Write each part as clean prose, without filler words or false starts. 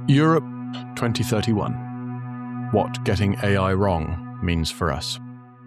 Europe 2031. What getting AI wrong means for us.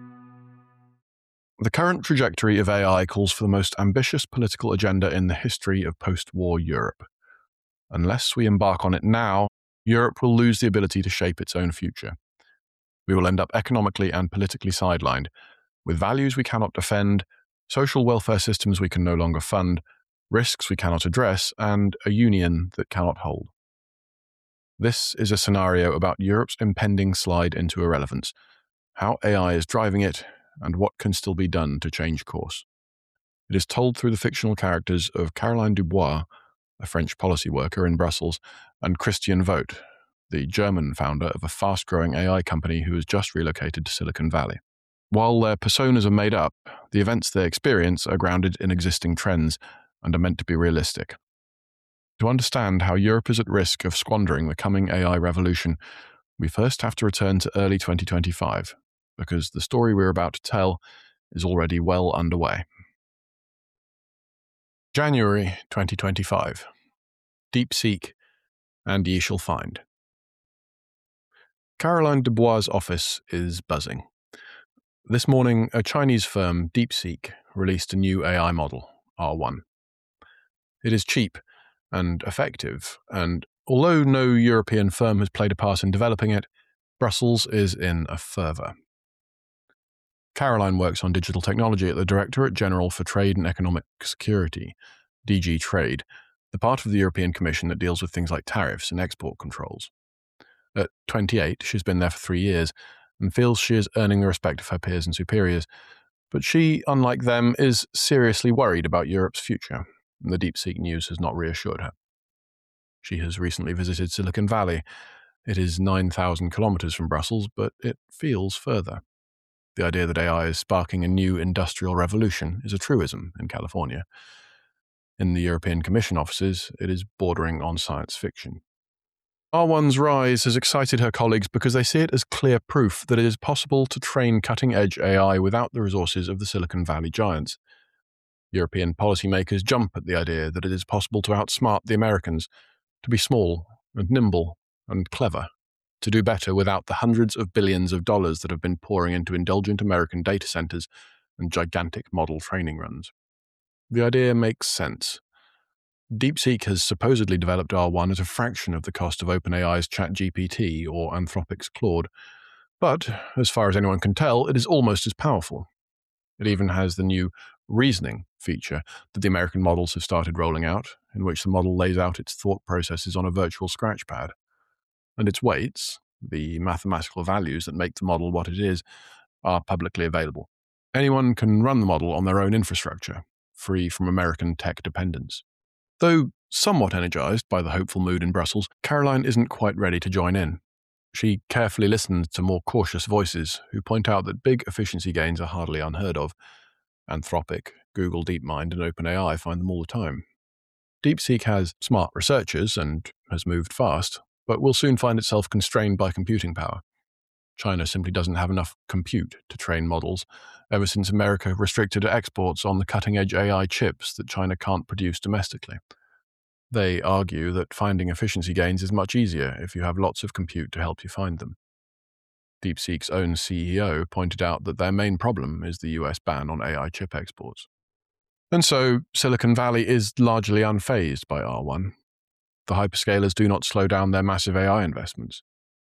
The current trajectory of AI calls for the most ambitious political agenda in the history of post-war Europe. Unless we embark on it now, Europe will lose the ability to shape its own future. We will end up economically and politically sidelined, with values we cannot defend, social welfare systems we can no longer fund, risks we cannot address, and a union that cannot hold. This is a scenario about Europe's impending slide into irrelevance, how AI is driving it, and what can still be done to change course. It is told through the fictional characters of Caroline Dubois, a French policy worker in Brussels, and Christian Vogt, the German founder of a fast-growing AI company who has just relocated to Silicon Valley. While their personas are made up, the events they experience are grounded in existing trends and are meant to be realistic. To understand how Europe is at risk of squandering the coming AI revolution, we first have to return to early 2025, because the story we're about to tell is already well underway. January 2025. DeepSeek, and ye shall find. Caroline Dubois' office is buzzing. This morning, a Chinese firm, DeepSeek, released a new AI model, R1. It is cheap and effective, and although no European firm has played a part in developing it, Brussels is in a fervour. Caroline works on digital technology at the Directorate General for Trade and Economic Security, DG Trade, the part of the European Commission that deals with things like tariffs and export controls. At 28, she's been there for 3 years and feels she is earning the respect of her peers and superiors, but she, unlike them, is seriously worried about Europe's future. The DeepSeek news has not reassured her. She has recently visited Silicon Valley. It is 9,000 kilometers from Brussels, but it feels further. The idea that AI is sparking a new industrial revolution is a truism in California. In the European Commission offices, it is bordering on science fiction. R1's rise has excited her colleagues because they see it as clear proof that it is possible to train cutting-edge AI without the resources of the Silicon Valley giants. European policymakers jump at the idea that it is possible to outsmart the Americans, to be small and nimble and clever, to do better without the hundreds of billions of dollars that have been pouring into indulgent American data centers and gigantic model training runs. The idea makes sense. DeepSeek has supposedly developed R1 at a fraction of the cost of OpenAI's ChatGPT or Anthropic's Claude, but, as far as anyone can tell, it is almost as powerful. It even has the new reasoning feature that the American models have started rolling out, in which the model lays out its thought processes on a virtual scratchpad. And its weights, the mathematical values that make the model what it is, are publicly available. Anyone can run the model on their own infrastructure, free from American tech dependence. Though somewhat energized by the hopeful mood in Brussels, Caroline isn't quite ready to join in. She carefully listens to more cautious voices who point out that big efficiency gains are hardly unheard of. Anthropic, Google DeepMind, and OpenAI find them all the time. DeepSeek has smart researchers and has moved fast, but will soon find itself constrained by computing power. China simply doesn't have enough compute to train models, ever since America restricted exports on the cutting-edge AI chips that China can't produce domestically. They argue that finding efficiency gains is much easier if you have lots of compute to help you find them. DeepSeek's own CEO pointed out that their main problem is the US ban on AI chip exports. And so, Silicon Valley is largely unfazed by R1. The hyperscalers do not slow down their massive AI investments.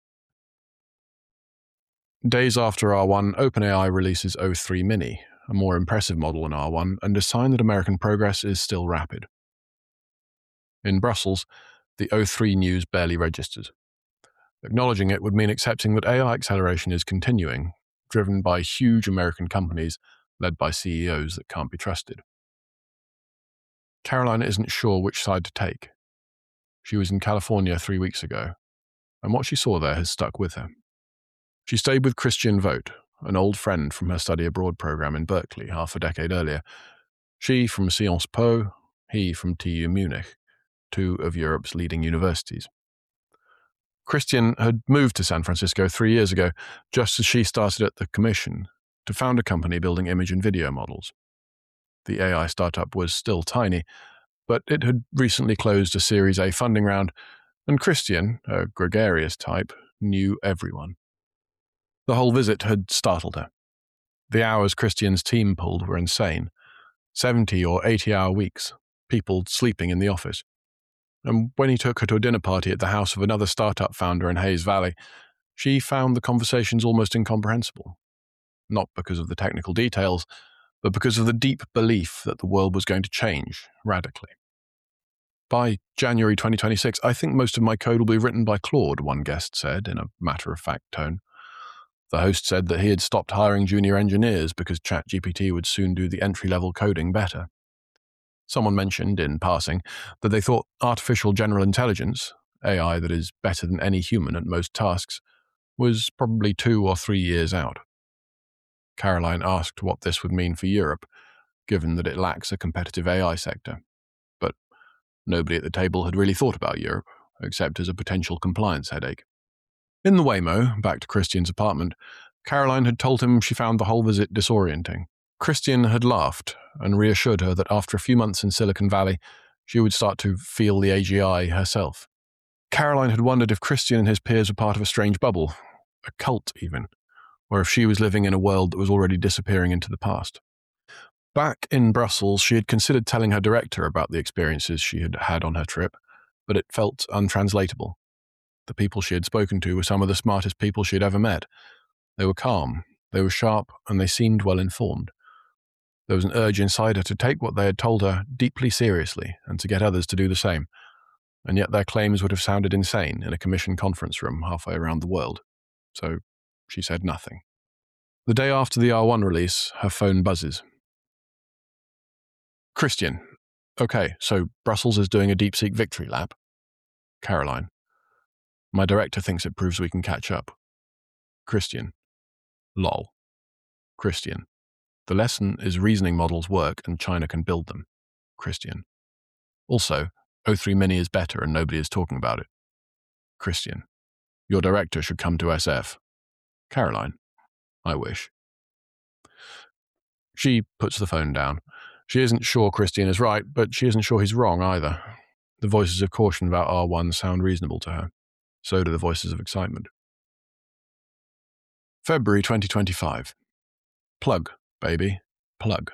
Days after R1, OpenAI releases O3 Mini, a more impressive model than R1, and a sign that American progress is still rapid. In Brussels, the O3 news barely registers. Acknowledging it would mean accepting that AI acceleration is continuing, driven by huge American companies led by CEOs that can't be trusted. Caroline isn't sure which side to take. She was in California 3 weeks ago, and what she saw there has stuck with her. She stayed with Christian Vogt, an old friend from her study abroad program in Berkeley half a decade earlier. She from Sciences Po, he from TU Munich, two of Europe's leading universities. Christian had moved to San Francisco 3 years ago, just as she started at the Commission, to found a company building image and video models. The AI startup was still tiny, but it had recently closed a Series A funding round And Christian, a gregarious type, knew everyone. The whole visit had startled her. The hours Christian's team pulled were insane. 70 or 80-hour weeks, people sleeping in the office. And when he took her to a dinner party at the house of another startup founder in Hayes Valley, she found the conversations almost incomprehensible. Not because of the technical details, but because of the deep belief that the world was going to change radically. By January 2026, I think most of my code will be written by Claude, one guest said in a matter-of-fact tone. The host said that he had stopped hiring junior engineers because ChatGPT would soon do the entry-level coding better. Someone mentioned, in passing, that they thought artificial general intelligence, AI that is better than any human at most tasks, was probably 2 or 3 years out. Caroline asked what this would mean for Europe, given that it lacks a competitive AI sector. But nobody at the table had really thought about Europe, except as a potential compliance headache. In the Waymo, back to Christian's apartment, Caroline had told him she found the whole visit disorienting. Christian had laughed and reassured her that after a few months in Silicon Valley, she would start to feel the AGI herself. Caroline had wondered if Christian and his peers were part of a strange bubble, a cult even, or if she was living in a world that was already disappearing into the past. Back in Brussels, she had considered telling her director about the experiences she had had on her trip, but it felt untranslatable. The people she had spoken to were some of the smartest people she had ever met. They were calm, they were sharp, and they seemed well informed. There was an urge inside her to take what they had told her deeply seriously and to get others to do the same, and yet their claims would have sounded insane in a commission conference room halfway around the world. So she said nothing. The day after the R1 release, her phone buzzes. Christian. Okay, so Brussels is doing a DeepSeek victory lap. Caroline. My director thinks it proves we can catch up. Christian. Lol. Christian. The lesson is reasoning models work and China can build them. Christian. Also, O3 Mini is better and nobody is talking about it. Christian. Your director should come to SF. Caroline. I wish. She puts the phone down. She isn't sure Christian is right, but she isn't sure he's wrong either. The voices of caution about R1 sound reasonable to her. So do the voices of excitement. February 2025. Plug, baby. Plug.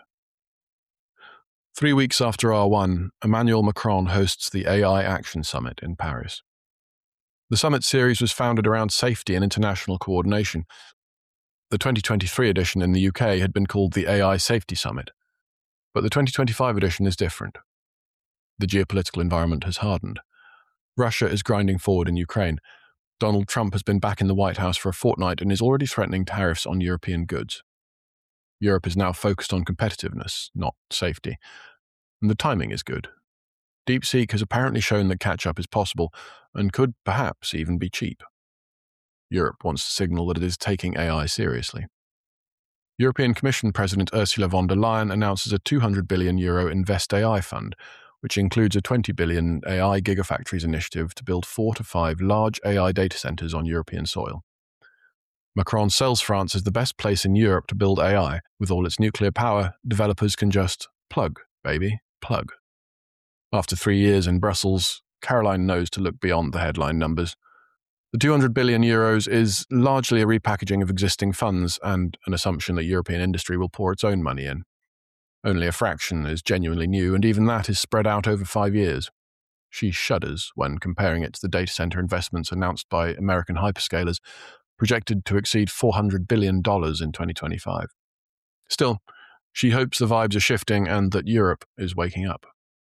3 weeks after R1, Emmanuel Macron hosts the AI Action Summit in Paris. The summit series was founded around safety and international coordination. The 2023 edition in the UK had been called the AI Safety Summit, but the 2025 edition is different. The geopolitical environment has hardened. Russia is grinding forward in Ukraine. Donald Trump has been back in the White House for a fortnight and is already threatening tariffs on European goods. Europe is now focused on competitiveness, not safety. And the timing is good. DeepSeek has apparently shown that catch-up is possible and could perhaps even be cheap. Europe wants to signal that it is taking AI seriously. European Commission President Ursula von der Leyen announces a €200 billion Invest AI fund, which includes a €20 billion AI Gigafactories initiative to build 4 to 5 large AI data centers on European soil. Macron sells France as the best place in Europe to build AI. With all its nuclear power, developers can just plug, baby, plug. After 3 years in Brussels, Caroline knows to look beyond the headline numbers. The €200 billion is largely a repackaging of existing funds and an assumption that European industry will pour its own money in. Only a fraction is genuinely new, and even that is spread out over 5 years. She shudders when comparing it to the data center investments announced by American hyperscalers, projected to exceed $400 billion in 2025. Still, she hopes the vibes are shifting and that Europe is waking up.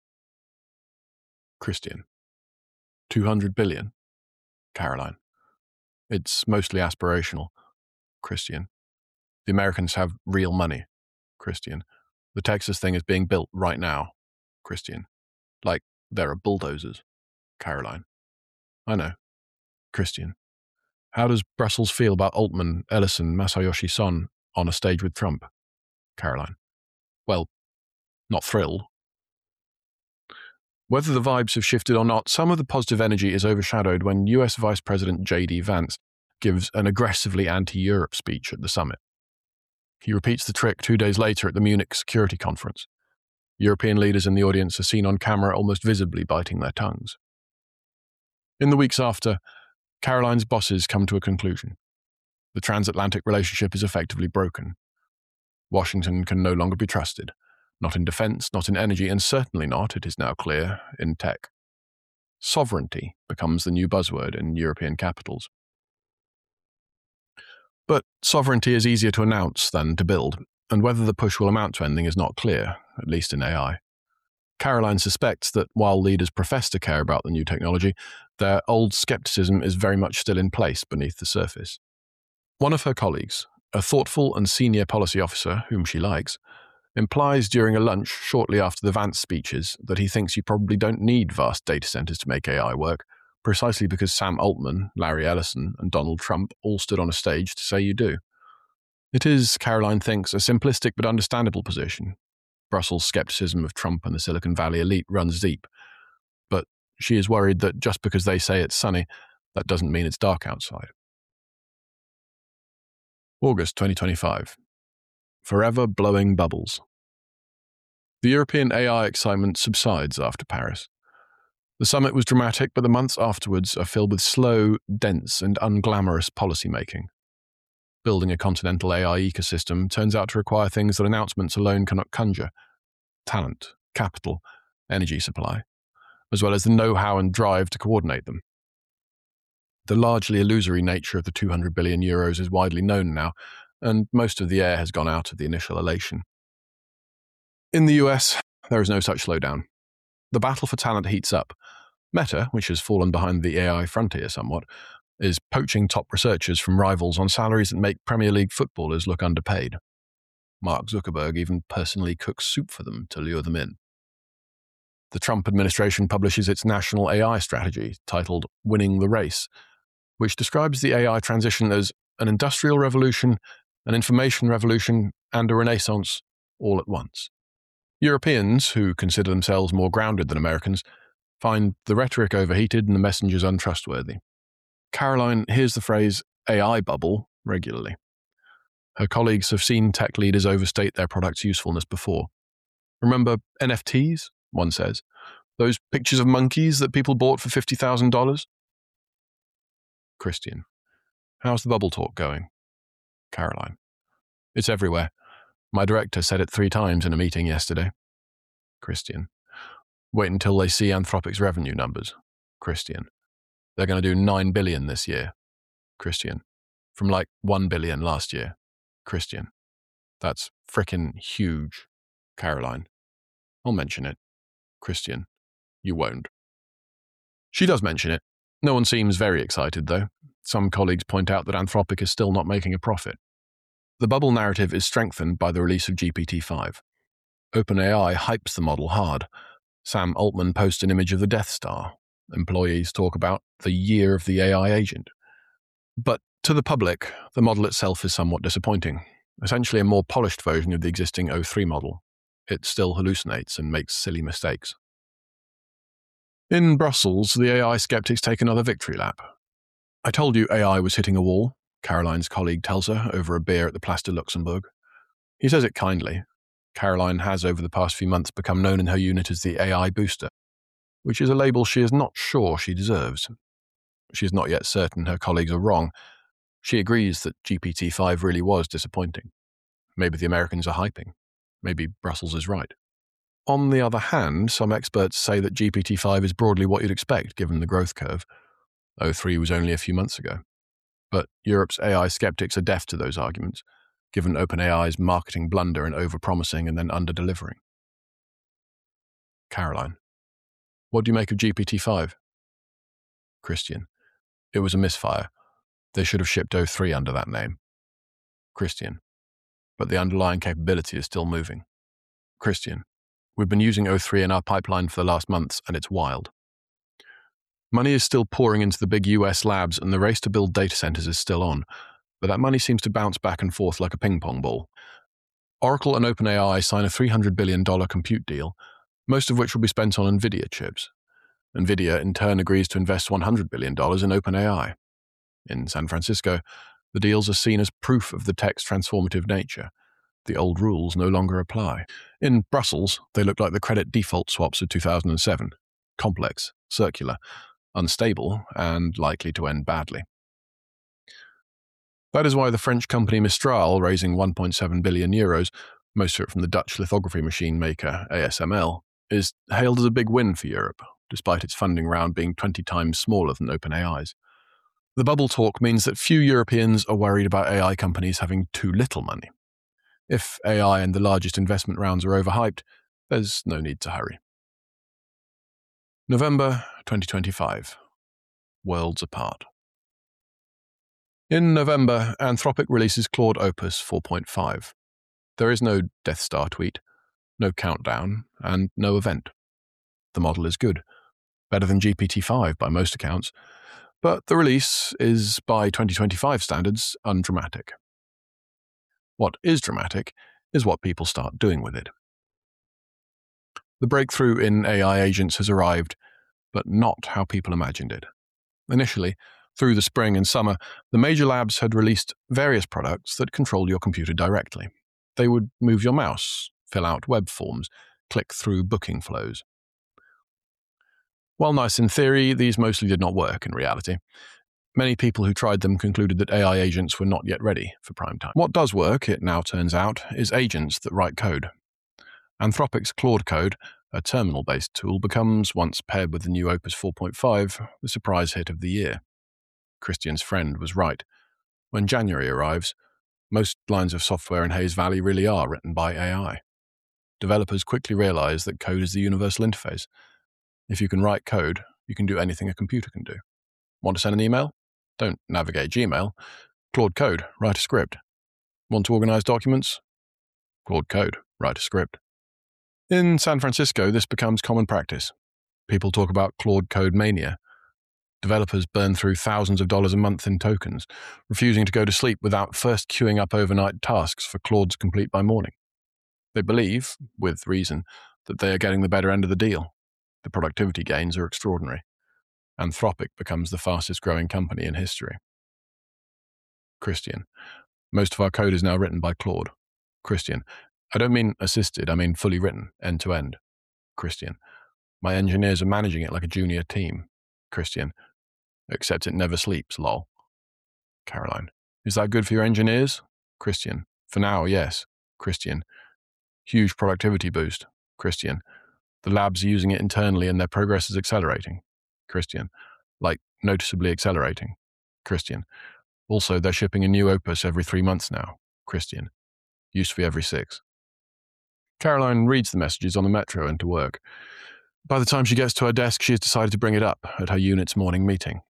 Christian. 200 billion. Caroline. It's mostly aspirational. Christian. The Americans have real money. Christian. The Texas thing is being built right now. Christian. Like there are bulldozers. Caroline. I know. Christian. How does Brussels feel about Altman, Ellison, Masayoshi Son on a stage with Trump? Caroline. Well, not thrilled. Whether the vibes have shifted or not, some of the positive energy is overshadowed when US Vice President J.D. Vance gives an aggressively anti-Europe speech at the summit. He repeats the trick 2 days later at the Munich Security Conference. European leaders in the audience are seen on camera almost visibly biting their tongues. In the weeks after, Caroline's bosses come to a conclusion. The transatlantic relationship is effectively broken. Washington can no longer be trusted, not in defense, not in energy, and certainly not, it is now clear, in tech. Sovereignty becomes the new buzzword in European capitals. But sovereignty is easier to announce than to build, and whether the push will amount to anything is not clear, at least in AI. Caroline suspects that while leaders profess to care about the new technology, their old skepticism is very much still in place beneath the surface. One of her colleagues, a thoughtful and senior policy officer whom she likes, implies during a lunch shortly after the Vance speeches that he thinks you probably don't need vast data centers to make AI work, precisely because Sam Altman, Larry Ellison, and Donald Trump all stood on a stage to say you do. It is, Caroline thinks, a simplistic but understandable position. Brussels' skepticism of Trump and the Silicon Valley elite runs deep, but she is worried that just because they say it's sunny, that doesn't mean it's dark outside. August 2025. Forever blowing bubbles. The European AI excitement subsides after Paris. The summit was dramatic, but the months afterwards are filled with slow, dense, and unglamorous policymaking. Building a continental AI ecosystem turns out to require things that announcements alone cannot conjure: talent, capital, energy supply, as well as the know-how and drive to coordinate them. The largely illusory nature of the 200 billion euros is widely known now, and most of the air has gone out of the initial elation. In the US, there is no such slowdown. The battle for talent heats up. Meta, which has fallen behind the AI frontier somewhat, is poaching top researchers from rivals on salaries that make Premier League footballers look underpaid. Mark Zuckerberg even personally cooks soup for them to lure them in. The Trump administration publishes its national AI strategy, titled Winning the Race, which describes the AI transition as an industrial revolution, an information revolution, and a renaissance all at once. Europeans, who consider themselves more grounded than Americans, find the rhetoric overheated and the messengers untrustworthy. Caroline hears the phrase AI bubble regularly. Her colleagues have seen tech leaders overstate their product's usefulness before. Remember NFTs, one says? Those pictures of monkeys that people bought for $50,000? Christian. How's the bubble talk going? Caroline. It's everywhere. My director said it 3 times in a meeting yesterday. Christian. Wait until they see Anthropic's revenue numbers. Christian. They're going to do 9 billion this year. Christian. From like 1 billion last year. Christian. That's frickin' huge. Caroline. I'll mention it. Christian. You won't. She does mention it. No one seems very excited, though. Some colleagues point out that Anthropic is still not making a profit. The bubble narrative is strengthened by the release of GPT-5. OpenAI hypes the model hard. Sam Altman posts an image of the Death Star. Employees talk about the year of the AI agent. But to the public, the model itself is somewhat disappointing. Essentially a more polished version of the existing O3 model. It still hallucinates and makes silly mistakes. In Brussels, the AI skeptics take another victory lap. I told you AI was hitting a wall, Caroline's colleague tells her over a beer at the Place de Luxembourg. He says it kindly. Caroline has over the past few months become known in her unit as the AI booster, which is a label she is not sure she deserves. She is not yet certain her colleagues are wrong. She agrees that GPT-5 really was disappointing. Maybe the Americans are hyping. Maybe Brussels is right. On the other hand, some experts say that GPT-5 is broadly what you'd expect given the growth curve. O3 was only a few months ago. But Europe's AI skeptics are deaf to those arguments, given OpenAI's marketing blunder in over-promising and then under-delivering. Caroline. What do you make of GPT-5? Christian. It was a misfire. They should have shipped O3 under that name. Christian. But the underlying capability is still moving. Christian. We've been using O3 in our pipeline for the last months, and it's wild. Money is still pouring into the big US labs, and the race to build data centers is still on, but that money seems to bounce back and forth like a ping-pong ball. Oracle and OpenAI sign a $300 billion compute deal, most of which will be spent on NVIDIA chips. NVIDIA, in turn, agrees to invest $100 billion in OpenAI. In San Francisco, the deals are seen as proof of the tech's transformative nature. The old rules no longer apply. In Brussels, they look like the credit default swaps of 2007. Complex, circular, unstable, and likely to end badly. That is why the French company Mistral, raising 1.7 billion euros, most of it from the Dutch lithography machine maker ASML, is hailed as a big win for Europe, despite its funding round being 20 times smaller than OpenAI's. The bubble talk means that few Europeans are worried about AI companies having too little money. If AI and the largest investment rounds are overhyped, there's no need to hurry. November 2025. Worlds apart. In November, Anthropic releases Claude Opus 4.5. There is no Death Star tweet, no countdown, and no event. The model is good, better than GPT-5 by most accounts, but the release is, by 2025 standards, undramatic. What is dramatic is what people start doing with it. The breakthrough in AI agents has arrived, but not how people imagined it. Initially, through the spring and summer, the major labs had released various products that controlled your computer directly. They would move your mouse, fill out web forms, click through booking flows. While nice in theory, these mostly did not work in reality. Many people who tried them concluded that AI agents were not yet ready for prime time. What does work, it now turns out, is agents that write code. Anthropic's Claude Code, a terminal-based tool, becomes, once paired with the new Opus 4.5, the surprise hit of the year. Christian's friend was right. When January arrives, most lines of software in Hayes Valley really are written by AI. Developers quickly realize that code is the universal interface. If you can write code, you can do anything a computer can do. Want to send an email? Don't navigate Gmail. Claude Code, write a script. Want to organize documents? Claude Code, write a script. In San Francisco, this becomes common practice. People talk about Claude Code mania. Developers burn through thousands of dollars a month in tokens, refusing to go to sleep without first queuing up overnight tasks for Claude's complete by morning. They believe, with reason, that they are getting the better end of the deal. The productivity gains are extraordinary. Anthropic becomes the fastest growing company in history. Christian. Most of our code is now written by Claude. Christian. I don't mean assisted, I mean fully written, end to end. Christian. My engineers are managing it like a junior team. Christian. Except it never sleeps, lol. Caroline. Is that good for your engineers? Christian. For now, yes. Christian. Huge productivity boost. Christian. The labs are using it internally and their progress is accelerating. Christian. Like, noticeably accelerating. Christian. Also, they're shipping a new Opus every 3 months now. Christian. Used to be every 6. Caroline reads the messages on the metro into work. By the time she gets to her desk, she has decided to bring it up at her unit's morning meeting.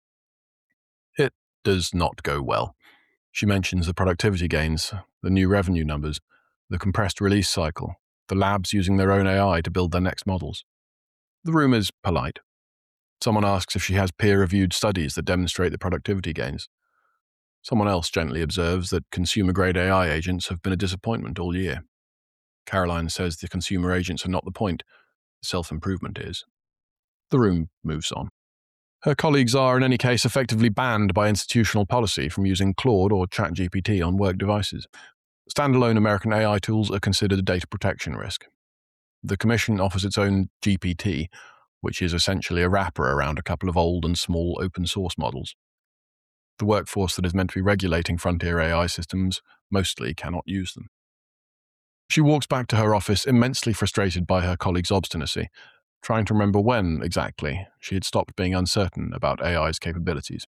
It does not go well. She mentions the productivity gains, the new revenue numbers, the compressed release cycle, the labs using their own AI to build their next models. The room is polite. Someone asks if she has peer-reviewed studies that demonstrate the productivity gains. Someone else gently observes that consumer-grade AI agents have been a disappointment all year. Caroline says the consumer agents are not the point. Self-improvement is. The room moves on. Her colleagues are, in any case, effectively banned by institutional policy from using Claude or ChatGPT on work devices. Standalone American AI tools are considered a data protection risk. The Commission offers its own GPT, which is essentially a wrapper around a couple of old and small open-source models. The workforce that is meant to be regulating frontier AI systems mostly cannot use them. She walks back to her office immensely frustrated by her colleagues' obstinacy, trying to remember when, exactly, she had stopped being uncertain about AI's capabilities.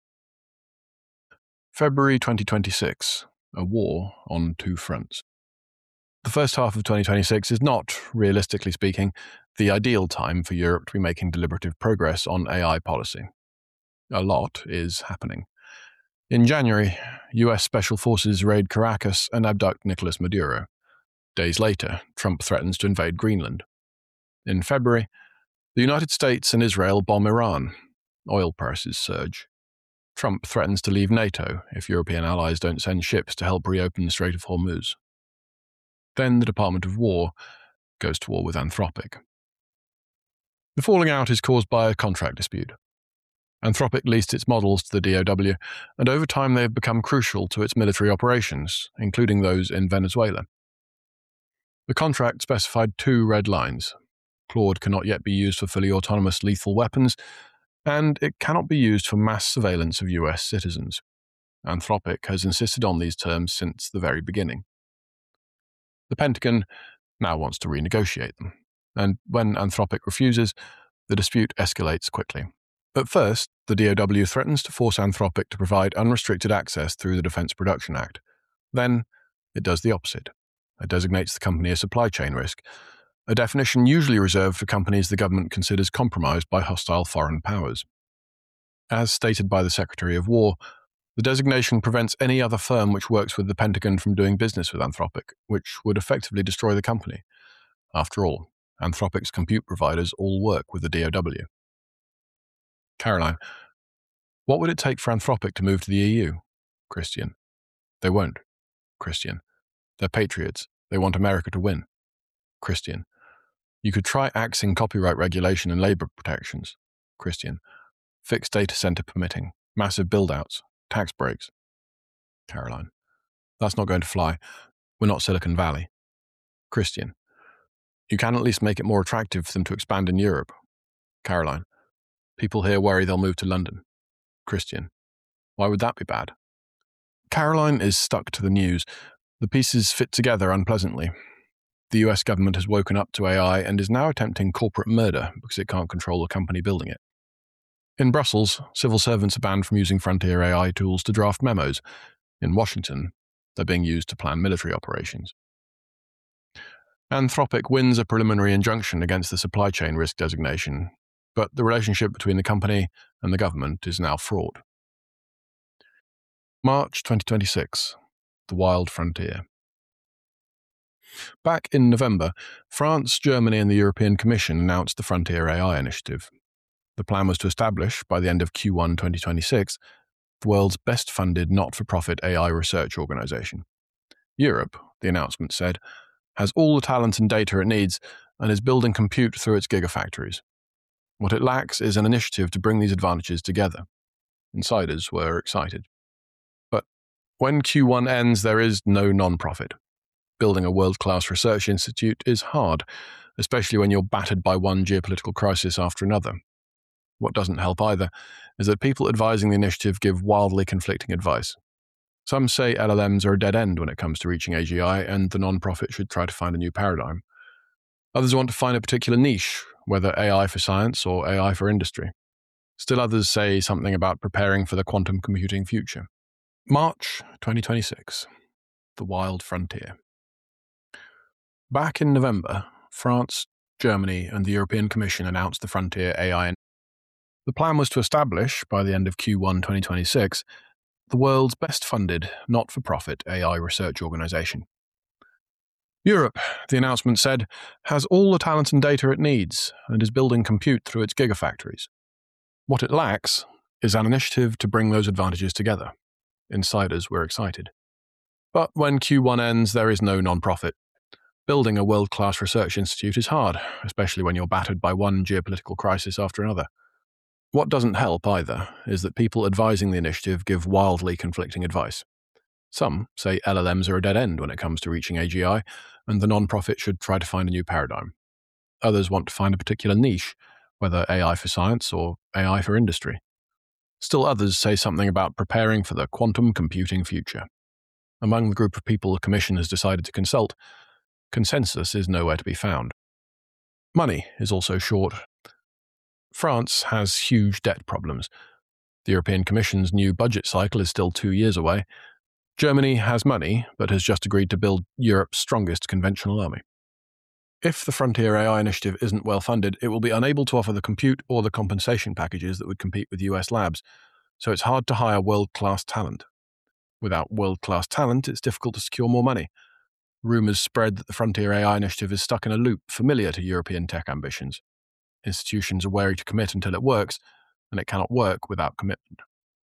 February 2026. A war on 2 fronts. The first half of 2026 is not, realistically speaking, the ideal time for Europe to be making deliberative progress on AI policy. A lot is happening. In January, US Special Forces raid Caracas and abduct Nicolas Maduro. Days later, Trump threatens to invade Greenland. In February, the United States and Israel bomb Iran. Oil prices surge. Trump threatens to leave NATO if European allies don't send ships to help reopen the Strait of Hormuz. Then the Department of War goes to war with Anthropic. The falling out is caused by a contract dispute. Anthropic leased its models to the DoW, and over time they have become crucial to its military operations, including those in Venezuela. The contract specified 2 red lines. Claude cannot yet be used for fully autonomous lethal weapons, and it cannot be used for mass surveillance of US citizens. Anthropic has insisted on these terms since the very beginning. The Pentagon now wants to renegotiate them, and when Anthropic refuses, the dispute escalates quickly. At first, the DoW threatens to force Anthropic to provide unrestricted access through the Defense Production Act. Then, it does the opposite. It designates the company a supply chain risk, a definition usually reserved for companies the government considers compromised by hostile foreign powers. As stated by the Secretary of War, the designation prevents any other firm which works with the Pentagon from doing business with Anthropic, which would effectively destroy the company. After all, Anthropic's compute providers all work with the DoW. Caroline, what would it take for Anthropic to move to the EU? Christian, they won't. Christian, they're patriots. They want America to win. Christian, you could try axing copyright regulation and labor protections. Christian, fixed data center permitting, massive build-outs, tax breaks. Caroline, that's not going to fly. We're not Silicon Valley. Christian, you can at least make it more attractive for them to expand in Europe. Caroline, people here worry they'll move to London. Christian, why would that be bad? Caroline is stuck to the news. The pieces fit together unpleasantly. The US government has woken up to AI and is now attempting corporate murder because it can't control the company building it. In Brussels, civil servants are banned from using frontier AI tools to draft memos. In Washington, they're being used to plan military operations. Anthropic wins a preliminary injunction against the supply chain risk designation, but the relationship between the company and the government is now fraught. March 2026, the wild frontier. Back in November, France, Germany, and the European Commission announced the Frontier AI Initiative. The plan was to establish, by the end of Q1 2026, the world's best-funded not-for-profit AI research organization. Europe, the announcement said, has all the talent and data it needs and is building compute through its gigafactories. What it lacks is an initiative to bring these advantages together. Insiders were excited. But when Q1 ends, there is no non-profit. Building a world-class research institute is hard, especially when you're battered by one geopolitical crisis after another. What doesn't help either is that people advising the initiative give wildly conflicting advice. Some say LLMs are a dead end when it comes to reaching AGI, and the non-profit should try to find a new paradigm. Others want to find a particular niche, whether AI for science or AI for industry. Still others say something about preparing for the quantum computing future. March 2026, the wild frontier. Back in November, France, Germany, and the European Commission announced the Frontier AI. The plan was to establish, by the end of Q1 2026, the world's best-funded, not-for-profit AI research organization. Europe, the announcement said, has all the talent and data it needs and is building compute through its gigafactories. What it lacks is an initiative to bring those advantages together. Insiders were excited. But when Q1 ends, there is no non-profit. Building a world-class research institute is hard, especially when you're battered by one geopolitical crisis after another. What doesn't help either is that people advising the initiative give wildly conflicting advice. Some say LLMs are a dead end when it comes to reaching AGI, and the non-profit should try to find a new paradigm. Others want to find a particular niche, whether AI for science or AI for industry. Still others say something about preparing for the quantum computing future. Among the group of people the Commission has decided to consult, consensus is nowhere to be found. Money is also short. France has huge debt problems. The European Commission's new budget cycle is still 2 years away. Germany has money, but has just agreed to build Europe's strongest conventional army. If the Frontier AI initiative isn't well funded, it will be unable to offer the compute or the compensation packages that would compete with US labs, so it's hard to hire world-class talent. Without world-class talent, it's difficult to secure more money. Rumours spread that the Frontier AI initiative is stuck in a loop familiar to European tech ambitions. Institutions are wary to commit until it works, and it cannot work without commitment.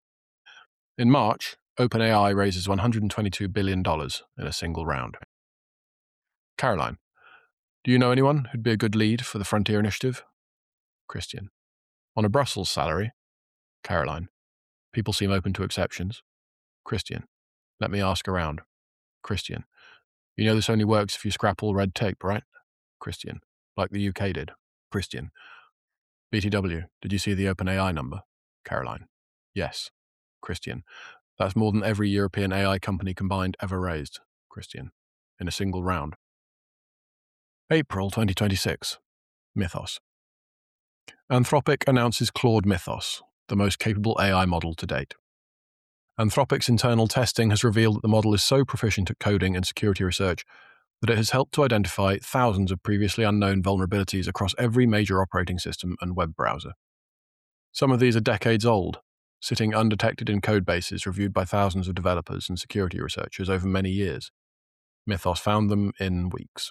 In March, OpenAI raises $122 billion in a single round. Caroline, do you know anyone who'd be a good lead for the Frontier Initiative? Christian, on a Brussels salary? Caroline, people seem open to exceptions. Christian, let me ask around. Christian, you know this only works if you scrap all red tape, right? Christian, like the UK did. Christian, BTW, did you see the OpenAI number? Caroline. Yes. Christian. That's more than every European AI company combined ever raised. Christian. In a single round. April 2026. Mythos. Anthropic announces Claude Mythos, the most capable AI model to date. Anthropic's internal testing has revealed that the model is so proficient at coding and security research that it has helped to identify thousands of previously unknown vulnerabilities across every major operating system and web browser. Some of these are decades old, sitting undetected in code bases reviewed by thousands of developers and security researchers over many years. Mythos found them in weeks.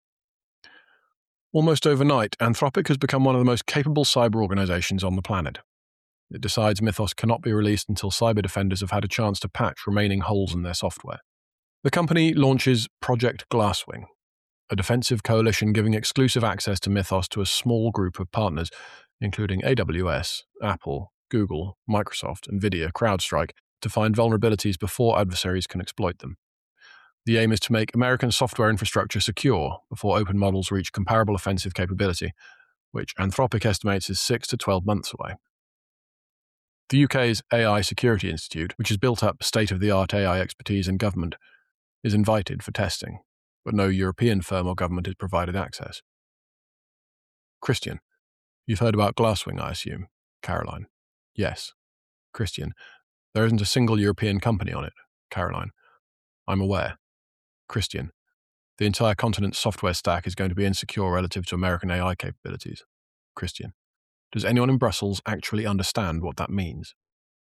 Almost overnight, Anthropic has become one of the most capable cyber organizations on the planet. It decides Mythos cannot be released until cyber defenders have had a chance to patch remaining holes in their software. The company launches Project Glasswing, a defensive coalition giving exclusive access to Mythos to a small group of partners, including AWS, Apple, Google, Microsoft, NVIDIA, CrowdStrike, to find vulnerabilities before adversaries can exploit them. The aim is to make American software infrastructure secure before open models reach comparable offensive capability, which Anthropic estimates is 6 to 12 months away. The UK's AI Security Institute, which has built up state-of-the-art AI expertise in government, is invited for testing, but no European firm or government is provided access. Christian. You've heard about Glasswing, I assume. Caroline. Yes. Christian. There isn't a single European company on it. Caroline. I'm aware. Christian. The entire continent's software stack is going to be insecure relative to American AI capabilities. Christian. Does anyone in Brussels actually understand what that means?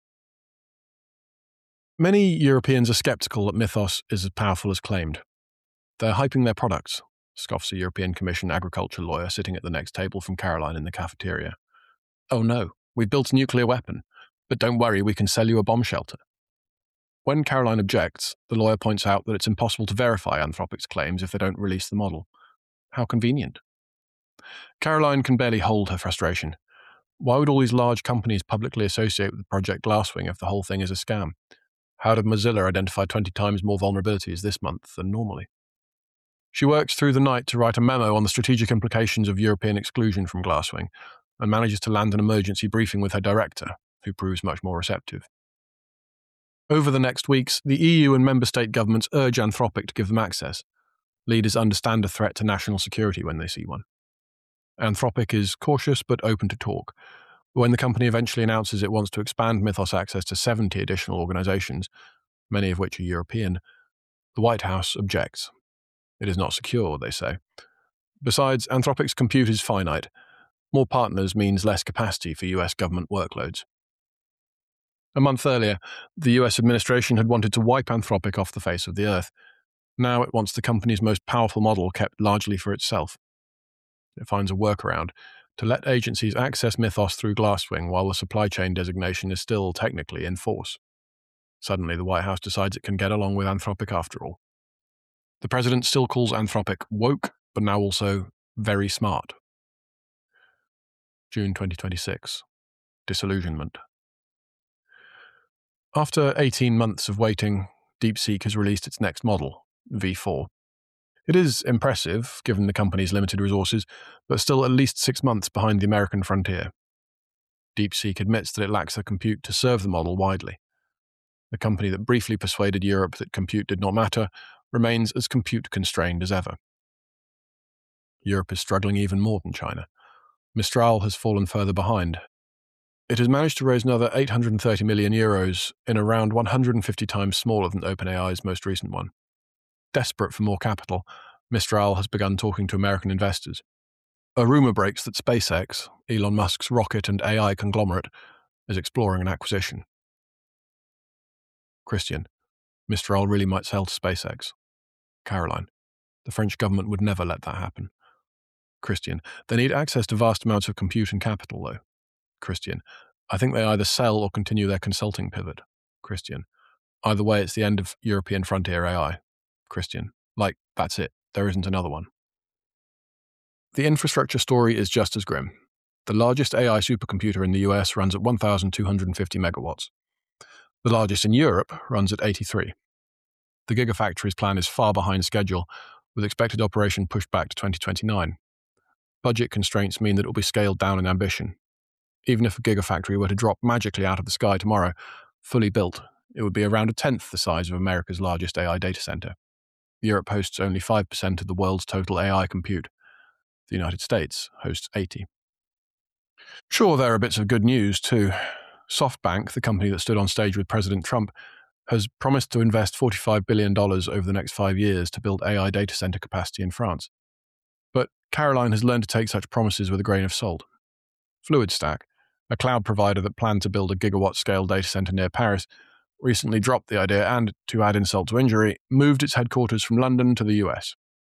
Many Europeans are skeptical that Mythos is as powerful as claimed. They're hyping their products, scoffs a European Commission agriculture lawyer sitting at the next table from Caroline in the cafeteria. Oh no, we built a nuclear weapon, but don't worry, we can sell you a bomb shelter. When Caroline objects, the lawyer points out that it's impossible to verify Anthropic's claims if they don't release the model. How convenient. Caroline can barely hold her frustration. Why would all these large companies publicly associate with Project Glasswing if the whole thing is a scam? How did Mozilla identify 20 times more vulnerabilities this month than normally? She works through the night to write a memo on the strategic implications of European exclusion from Glasswing and manages to land an emergency briefing with her director, who proves much more receptive. Over the next weeks, the EU and member state governments urge Anthropic to give them access. Leaders understand a threat to national security when they see one. Anthropic is cautious but open to talk. When the company eventually announces it wants to expand Mythos access to 70 additional organizations, many of which are European, the White House objects. It is not secure, they say. Besides, Anthropic's compute is finite. More partners means less capacity for US government workloads. A month earlier, the US administration had wanted to wipe Anthropic off the face of the earth. Now it wants the company's most powerful model kept largely for itself. It finds a workaround to let agencies access Mythos through Glasswing while the supply chain designation is still technically in force. Suddenly, the White House decides it can get along with Anthropic after all. The president still calls Anthropic woke, but now also very smart. June 2026. Disillusionment. After 18 months of waiting, DeepSeek has released its next model, V4. It is impressive, given the company's limited resources, but still at least 6 months behind the American frontier. DeepSeek admits that it lacks the compute to serve the model widely. The company that briefly persuaded Europe that compute did not matter remains as compute-constrained as ever. Europe is struggling even more than China. Mistral has fallen further behind. It has managed to raise another 830 million euros in a round 150 times smaller than OpenAI's most recent one. Desperate for more capital, Mistral has begun talking to American investors. A rumor breaks that SpaceX, Elon Musk's rocket and AI conglomerate, is exploring an acquisition. Christian, Mistral really might sell to SpaceX. Caroline, the French government would never let that happen. Christian, they need access to vast amounts of compute and capital, though. Christian, I think they either sell or continue their consulting pivot. Christian, either way, it's the end of European frontier AI. Christian, like, that's it. There isn't another one. The infrastructure story is just as grim. The largest AI supercomputer in the US runs at 1,250 megawatts. The largest in Europe runs at 83. The Gigafactory's plan is far behind schedule, with expected operation pushed back to 2029. Budget constraints mean that it will be scaled down in ambition, Even if a gigafactory were to drop magically out of the sky tomorrow, fully built, it would be around a tenth the size of America's largest AI data center. Europe hosts only 5% of the world's total AI compute. The United States hosts 80%. Sure, there are bits of good news too. SoftBank, the company that stood on stage with President Trump, has promised to invest $45 billion over the next 5 years to build AI data center capacity in France. But Caroline has learned to take such promises with a grain of salt. FluidStack, a cloud provider that planned to build a gigawatt-scale data center near Paris, recently dropped the idea and, to add insult to injury, moved its headquarters from London to the US.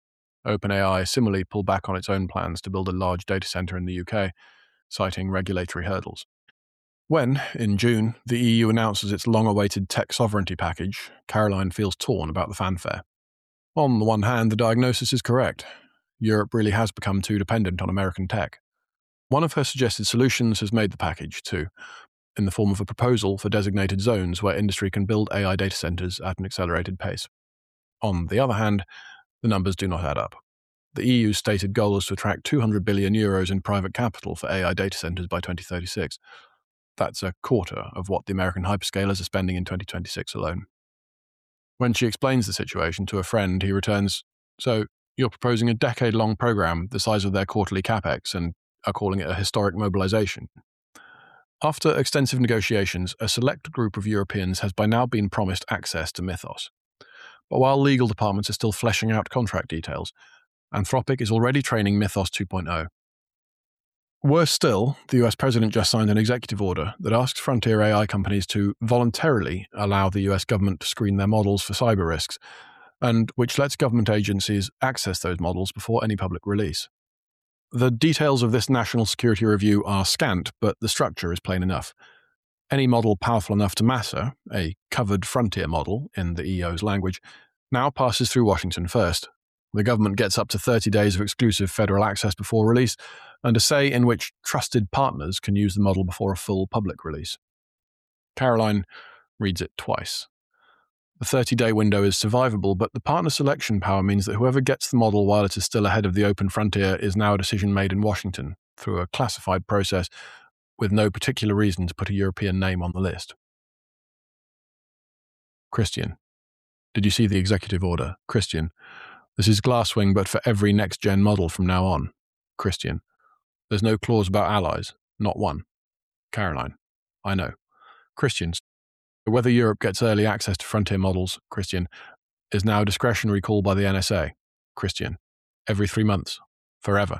OpenAI similarly pulled back on its own plans to build a large data center in the UK, citing regulatory hurdles. When, in June, the EU announces its long-awaited tech sovereignty package, Caroline feels torn about the fanfare. On the one hand, the diagnosis is correct. Europe really has become too dependent on American tech. One of her suggested solutions has made the package, too, in the form of a proposal for designated zones where industry can build AI data centers at an accelerated pace. On the other hand, the numbers do not add up. The EU's stated goal is to attract €200 billion in private capital for AI data centers by 2036. That's a quarter of what the American hyperscalers are spending in 2026 alone. When she explains the situation to a friend, he returns, "So, you're proposing a decade-long program the size of their quarterly capex and are calling it a historic mobilization." After extensive negotiations, a select group of Europeans has by now been promised access to Mythos. But while legal departments are still fleshing out contract details, Anthropic is already training Mythos 2.0. Worse still, the US president just signed an executive order that asks frontier AI companies to voluntarily allow the US government to screen their models for cyber risks, and which lets government agencies access those models before any public release. The details of this national security review are scant, but the structure is plain enough. Any model powerful enough to matter, a covered frontier model in the EO's language, now passes through Washington first. The government gets up to 30 days of exclusive federal access before release, and a say in which trusted partners can use the model before a full public release. Caroline reads it twice. The 30-day window is survivable, but the partner selection power means that whoever gets the model while it is still ahead of the open frontier is now a decision made in Washington, through a classified process, with no particular reason to put a European name on the list. Christian. Did you see the executive order? Christian. This is Glasswing, but for every next-gen model from now on. Christian. There's no clause about allies. Not one. Caroline. I know. Christian. Whether Europe gets early access to frontier models, Christian, is now a discretionary call by the NSA. Christian. Every 3 months. Forever.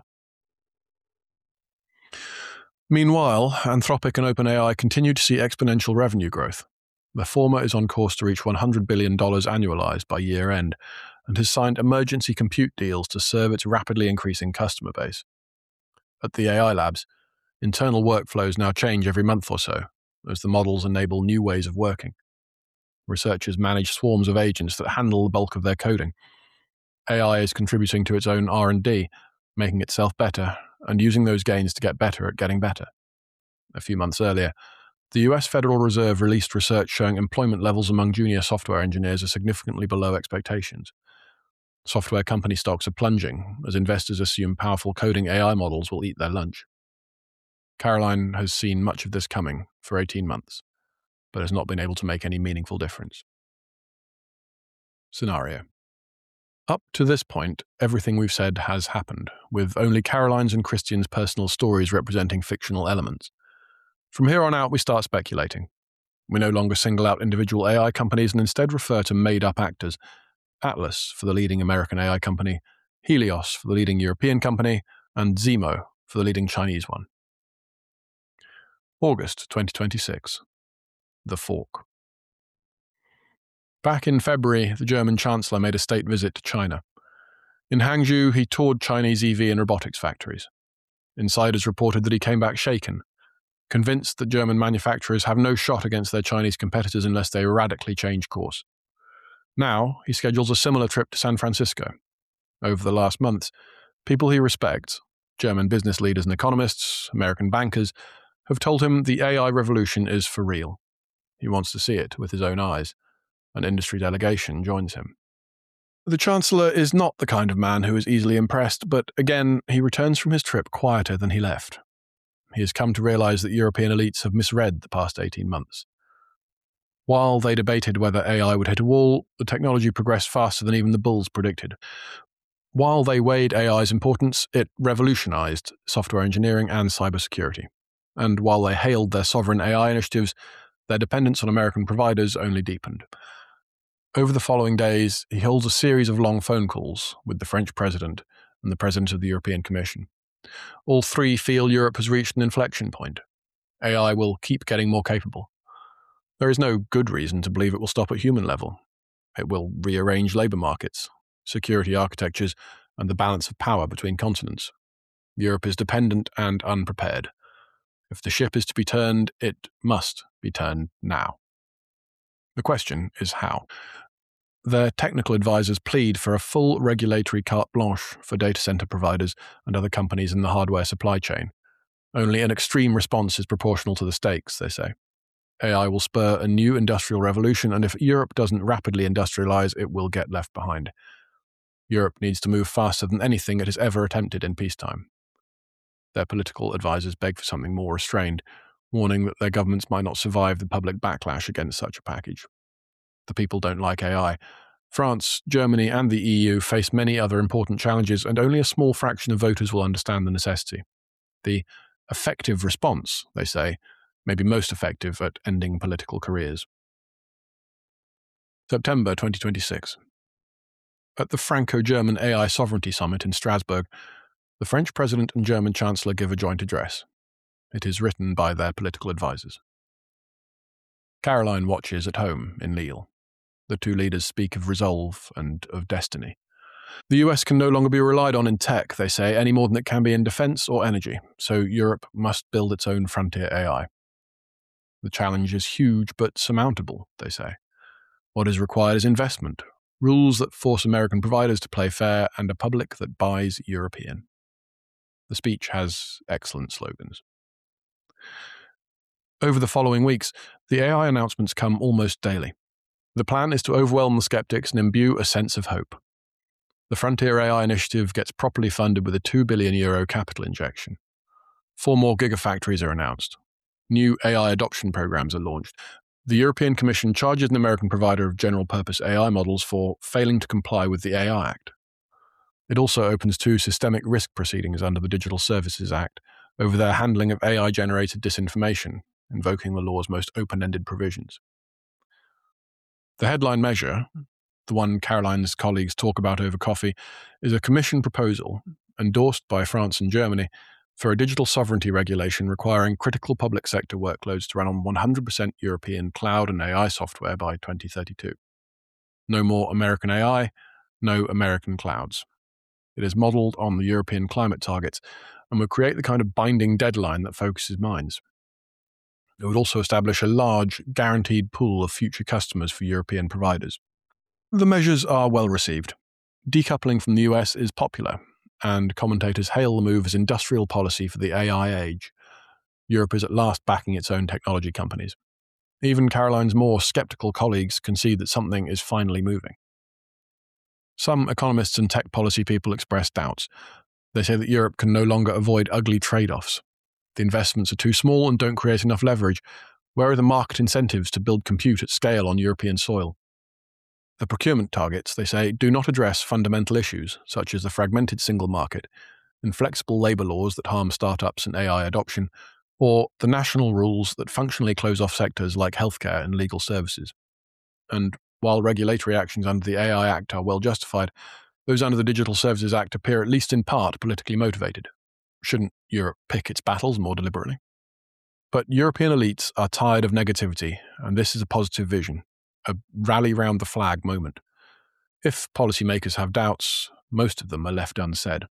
Meanwhile, Anthropic and OpenAI continue to see exponential revenue growth. The former is on course to reach $100 billion annualized by year-end, and has signed emergency compute deals to serve its rapidly increasing customer base. At the AI labs, internal workflows now change every month or so, as the models enable new ways of working. Researchers manage swarms of agents that handle the bulk of their coding. AI is contributing to its own R&D, making itself better, and using those gains to get better at getting better. A few months earlier, the US Federal Reserve released research showing employment levels among junior software engineers are significantly below expectations. Software company stocks are plunging as investors assume powerful coding AI models will eat their lunch. Caroline has seen much of this coming for 18 months, but has not been able to make any meaningful difference. Scenario. Up to this point, everything we've said has happened, with only Caroline's and Christian's personal stories representing fictional elements. From here on out, we start speculating. We no longer single out individual AI companies and instead refer to made-up actors. Atlas for the leading American AI company, Helios for the leading European company, and Zemo for the leading Chinese one. August 2026. The Fork. Back in February, the German Chancellor made a state visit to China. In Hangzhou, he toured Chinese EV and robotics factories. Insiders reported that he came back shaken, convinced that German manufacturers have no shot against their Chinese competitors unless they radically change course. Now, he schedules a similar trip to San Francisco. Over the last months, people he respects, German business leaders and economists, American bankers, have told him the AI revolution is for real. He wants to see it with his own eyes. An industry delegation joins him. The Chancellor is not the kind of man who is easily impressed, but again, he returns from his trip quieter than he left. he has come to realize that European elites have misread the past 18 months. While they debated whether AI would hit a wall, the technology progressed faster than even the bulls predicted. While they weighed AI's importance, it revolutionized software engineering and cybersecurity. And while they hailed their sovereign AI initiatives, their dependence on American providers only deepened. Over the following days, he holds a series of long phone calls with the French president and the president of the European Commission. All three feel Europe has reached an inflection point. AI will keep getting more capable. There is no good reason to believe it will stop at human level. It will rearrange labour markets, security architectures, and the balance of power between continents. Europe is dependent and unprepared. If the ship is to be turned, it must be turned now. The question is how. Their technical advisors plead for a full regulatory carte blanche for data center providers and other companies in the hardware supply chain. Only an extreme response is proportional to the stakes, they say. AI will spur a new industrial revolution, and if Europe doesn't rapidly industrialize, it will get left behind. Europe needs to move faster than anything it has ever attempted in peacetime. Their political advisors beg for something more restrained, warning that their governments might not survive the public backlash against such a package. The people don't like AI. France, Germany, and the EU face many other important challenges, and only a small fraction of voters will understand the necessity. The effective response, they say, may be most effective at ending political careers. September 2026. At the Franco-German AI Sovereignty Summit in Strasbourg, the French President and German Chancellor give a joint address. It is written by their political advisors. Caroline watches at home in Lille. The two leaders speak of resolve and of destiny. The US can no longer be relied on in tech, they say, any more than it can be in defense or energy, so Europe must build its own frontier AI. The challenge is huge but surmountable, they say. What is required is investment, rules that force American providers to play fair, and a public that buys European. The speech has excellent slogans. Over the following weeks, the AI announcements come almost daily. The plan is to overwhelm the skeptics and imbue a sense of hope. The Frontier AI initiative gets properly funded with a €2 billion capital injection. 4 more gigafactories are announced. New AI adoption programs are launched. The European Commission charges an American provider of general-purpose AI models for failing to comply with the AI Act. It also opens 2 systemic risk proceedings under the Digital Services Act over their handling of AI-generated disinformation, invoking the law's most open-ended provisions. The headline measure, the one Caroline's colleagues talk about over coffee, is a Commission proposal, endorsed by France and Germany, for a digital sovereignty regulation requiring critical public sector workloads to run on 100% European cloud and AI software by 2032. No more American AI, no American clouds. It is modelled on the European climate targets and would create the kind of binding deadline that focuses minds. It would also establish a large, guaranteed pool of future customers for European providers. The measures are well received. Decoupling from the US is popular, and commentators hail the move as industrial policy for the AI age. Europe is at last backing its own technology companies. Even Caroline's more sceptical colleagues concede that something is finally moving. Some economists and tech policy people express doubts. They say that Europe can no longer avoid ugly trade-offs. The investments are too small and don't create enough leverage. Where are the market incentives to build compute at scale on European soil? The procurement targets, they say, do not address fundamental issues, such as the fragmented single market, inflexible labour laws that harm startups and AI adoption, or the national rules that functionally close off sectors like healthcare and legal services. And while regulatory actions under the AI Act are well justified, those under the Digital Services Act appear at least in part politically motivated. Shouldn't Europe pick its battles more deliberately? But European elites are tired of negativity, and this is a positive vision, a rally round the flag moment. If policymakers have doubts, most of them are left unsaid.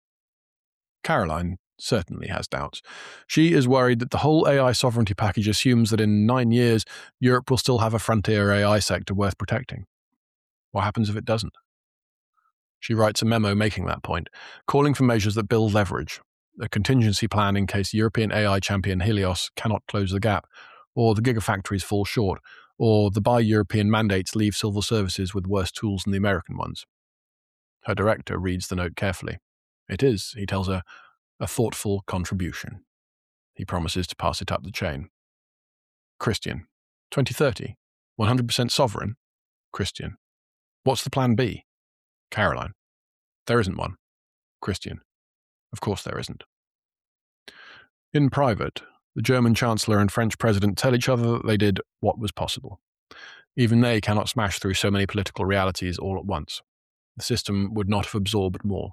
Caroline certainly has doubts. She is worried that the whole AI sovereignty package assumes that in 9 years, Europe will still have a frontier AI sector worth protecting. What happens if it doesn't? She writes a memo making that point, calling for measures that build leverage, a contingency plan in case European AI champion Helios cannot close the gap, or the gigafactories fall short, or the Buy European mandates leave civil services with worse tools than the American ones. Her director reads the note carefully. It is, he tells her, a thoughtful contribution. He promises to pass it up the chain. Christian. 2030. 100% sovereign? Christian. What's the plan B? Caroline. There isn't one. Christian. Of course there isn't. In private, the German Chancellor and French President tell each other that they did what was possible. Even they cannot smash through so many political realities all at once. The system would not have absorbed more.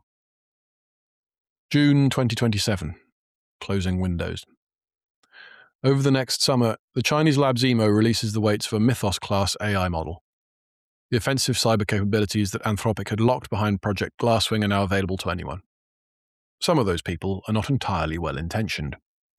June 2027. Closing windows. Over the next summer, the Chinese lab Zemo releases the weights of a Mythos-class AI model. The offensive cyber capabilities that Anthropic had locked behind Project Glasswing are now available to anyone. Some of those people are not entirely well-intentioned.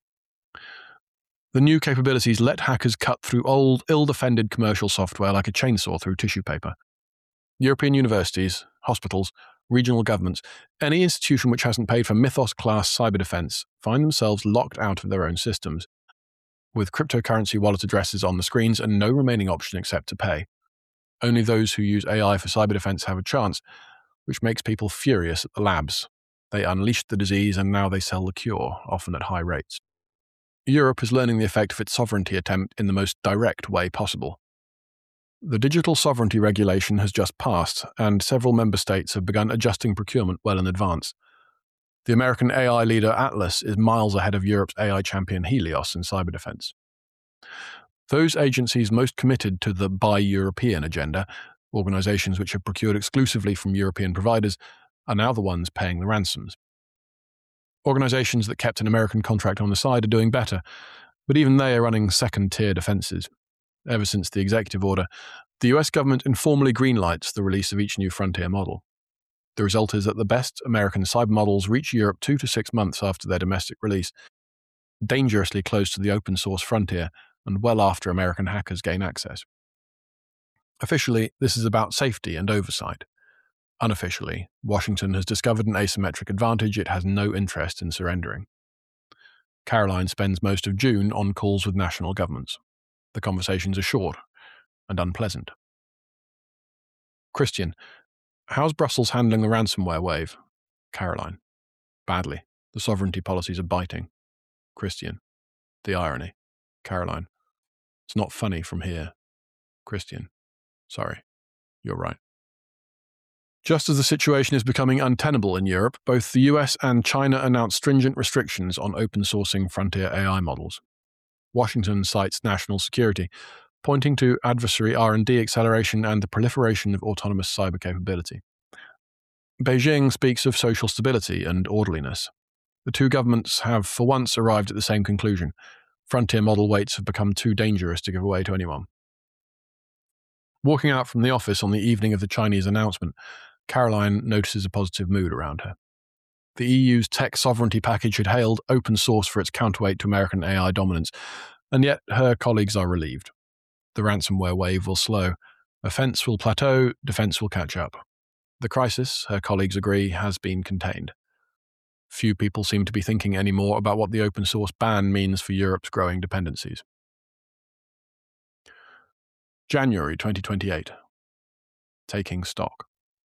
The new capabilities let hackers cut through old, ill-defended commercial software like a chainsaw through tissue paper. European universities, hospitals, regional governments, any institution which hasn't paid for Mythos-class cyber defense find themselves locked out of their own systems, with cryptocurrency wallet addresses on the screens and no remaining option except to pay. Only those who use AI for cyber defense have a chance, which makes people furious at the labs. They unleashed the disease and now they sell the cure, often at high rates. Europe is learning the effect of its sovereignty attempt in the most direct way possible. The digital sovereignty regulation has just passed, and several member states have begun adjusting procurement well in advance. The American AI leader Atlas is miles ahead of Europe's AI champion Helios in cyber defense. Those agencies most committed to the Buy European agenda, organizations which have procured exclusively from European providers, are now the ones paying the ransoms. Organizations that kept an American contract on the side are doing better, but even they are running second-tier defenses. Ever since the executive order, the US government informally greenlights the release of each new frontier model. The result is that the best American cyber models reach Europe 2 to 6 months after their domestic release, dangerously close to the open source frontier and well after American hackers gain access. Officially, this is about safety and oversight. Unofficially, Washington has discovered an asymmetric advantage it has no interest in surrendering. Caroline spends most of June on calls with national governments. The conversations are short and unpleasant. Christian. How's Brussels handling the ransomware wave? Caroline. Badly. The sovereignty policies are biting. Christian. The irony. Caroline. It's not funny from here. Christian. Sorry. You're right. Just as the situation is becoming untenable in Europe, both the US and China announced stringent restrictions on open-sourcing frontier AI models. Washington cites national security, pointing to adversary R&D acceleration and the proliferation of autonomous cyber capability. Beijing speaks of social stability and orderliness. The two governments have for once arrived at the same conclusion. Frontier model weights have become too dangerous to give away to anyone. Walking out from the office on the evening of the Chinese announcement, Caroline notices a positive mood around her. The EU's tech sovereignty package had hailed open source for its counterweight to American AI dominance, and yet her colleagues are relieved. The ransomware wave will slow. Offense will plateau, defense will catch up. The crisis, her colleagues agree, has been contained. Few people seem to be thinking anymore about what the open source ban means for Europe's growing dependencies. January 2028. Taking stock.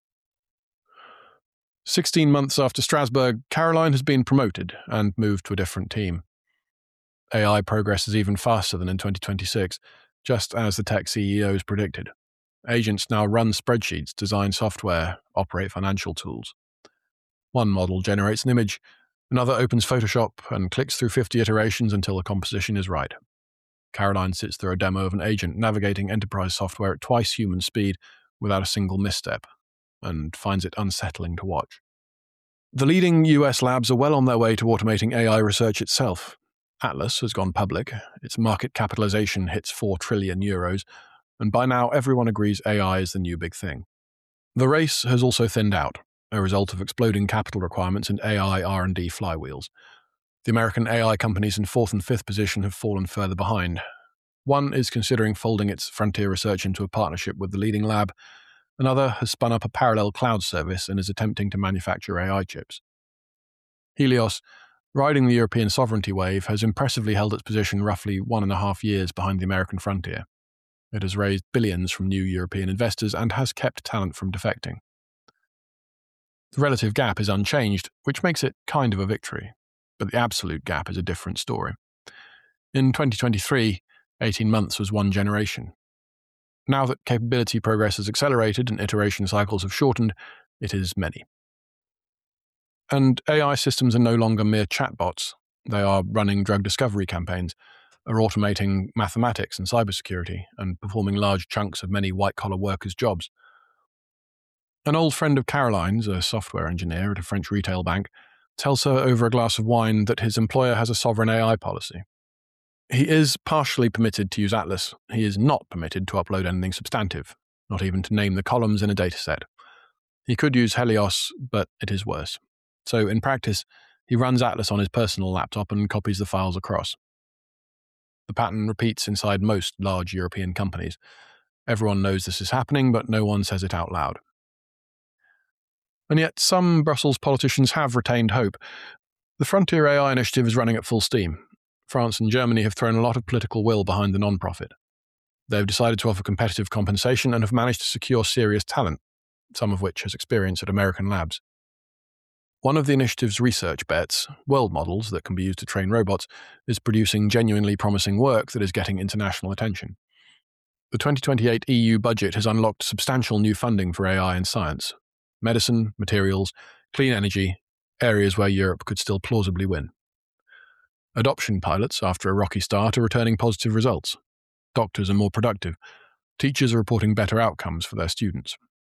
16 months after Strasbourg, Caroline has been promoted and moved to a different team. AI progress is even faster than in 2026, just as the tech CEOs predicted. Agents now run spreadsheets, design software, operate financial tools. One model generates an image, another opens Photoshop and clicks through 50 iterations until the composition is right. Caroline sits through a demo of an agent navigating enterprise software at twice human speed without a single misstep, and finds it unsettling to watch. The leading US labs are well on their way to automating AI research itself. Atlas has gone public, its market capitalization hits 4 trillion euros, and by now everyone agrees AI is the new big thing. The race has also thinned out, a result of exploding capital requirements and AI R&D flywheels. The American AI companies in 4th and 5th position have fallen further behind. One is considering folding its frontier research into a partnership with the leading lab. Another has spun up a parallel cloud service and is attempting to manufacture AI chips. Helios, riding the European sovereignty wave, has impressively held its position roughly 1.5 years behind the American frontier. It has raised billions from new European investors and has kept talent from defecting. The relative gap is unchanged, which makes it kind of a victory, but the absolute gap is a different story. In 2023, 18 months was one generation. Now that capability progress has accelerated and iteration cycles have shortened, it is many. And AI systems are no longer mere chatbots. They are running drug discovery campaigns, are automating mathematics and cybersecurity, and performing large chunks of many white-collar workers' jobs. An old friend of Caroline's, a software engineer at a French retail bank, tells her over a glass of wine that his employer has a sovereign AI policy. He is partially permitted to use Atlas. He is not permitted to upload anything substantive, not even to name the columns in a dataset. He could use Helios, but it is worse. So in practice, he runs Atlas on his personal laptop and copies the files across. The pattern repeats inside most large European companies. Everyone knows this is happening, but no one says it out loud. And yet some Brussels politicians have retained hope. The Frontier AI initiative is running at full steam. France and Germany have thrown a lot of political will behind the non-profit. They've decided to offer competitive compensation and have managed to secure serious talent, some of which has experience at American labs. One of the initiative's research bets, world models that can be used to train robots, is producing genuinely promising work that is getting international attention. The 2028 EU budget has unlocked substantial new funding for AI and science. Medicine, materials, clean energy, areas where Europe could still plausibly win. Adoption pilots, after a rocky start, are returning positive results. Doctors are more productive. Teachers are reporting better outcomes for their students.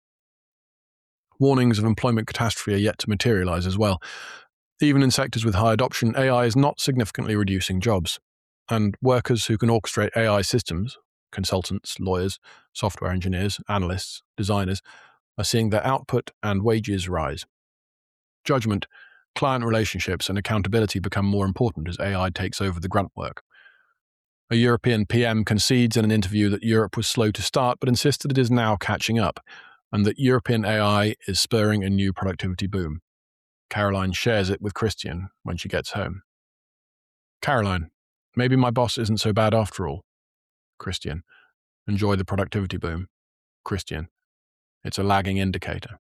Warnings of employment catastrophe are yet to materialize as well. Even in sectors with high adoption, AI is not significantly reducing jobs. And workers who can orchestrate AI systems, consultants, lawyers, software engineers, analysts, designers, are seeing their output and wages rise. Judgment, client relationships, and accountability become more important as AI takes over the grunt work. A European PM concedes in an interview that Europe was slow to start but insists that it is now catching up, and that European AI is spurring a new productivity boom. Caroline shares it with Christian when she gets home. Caroline, maybe my boss isn't so bad after all. Christian, enjoy the productivity boom. Christian, it's a lagging indicator.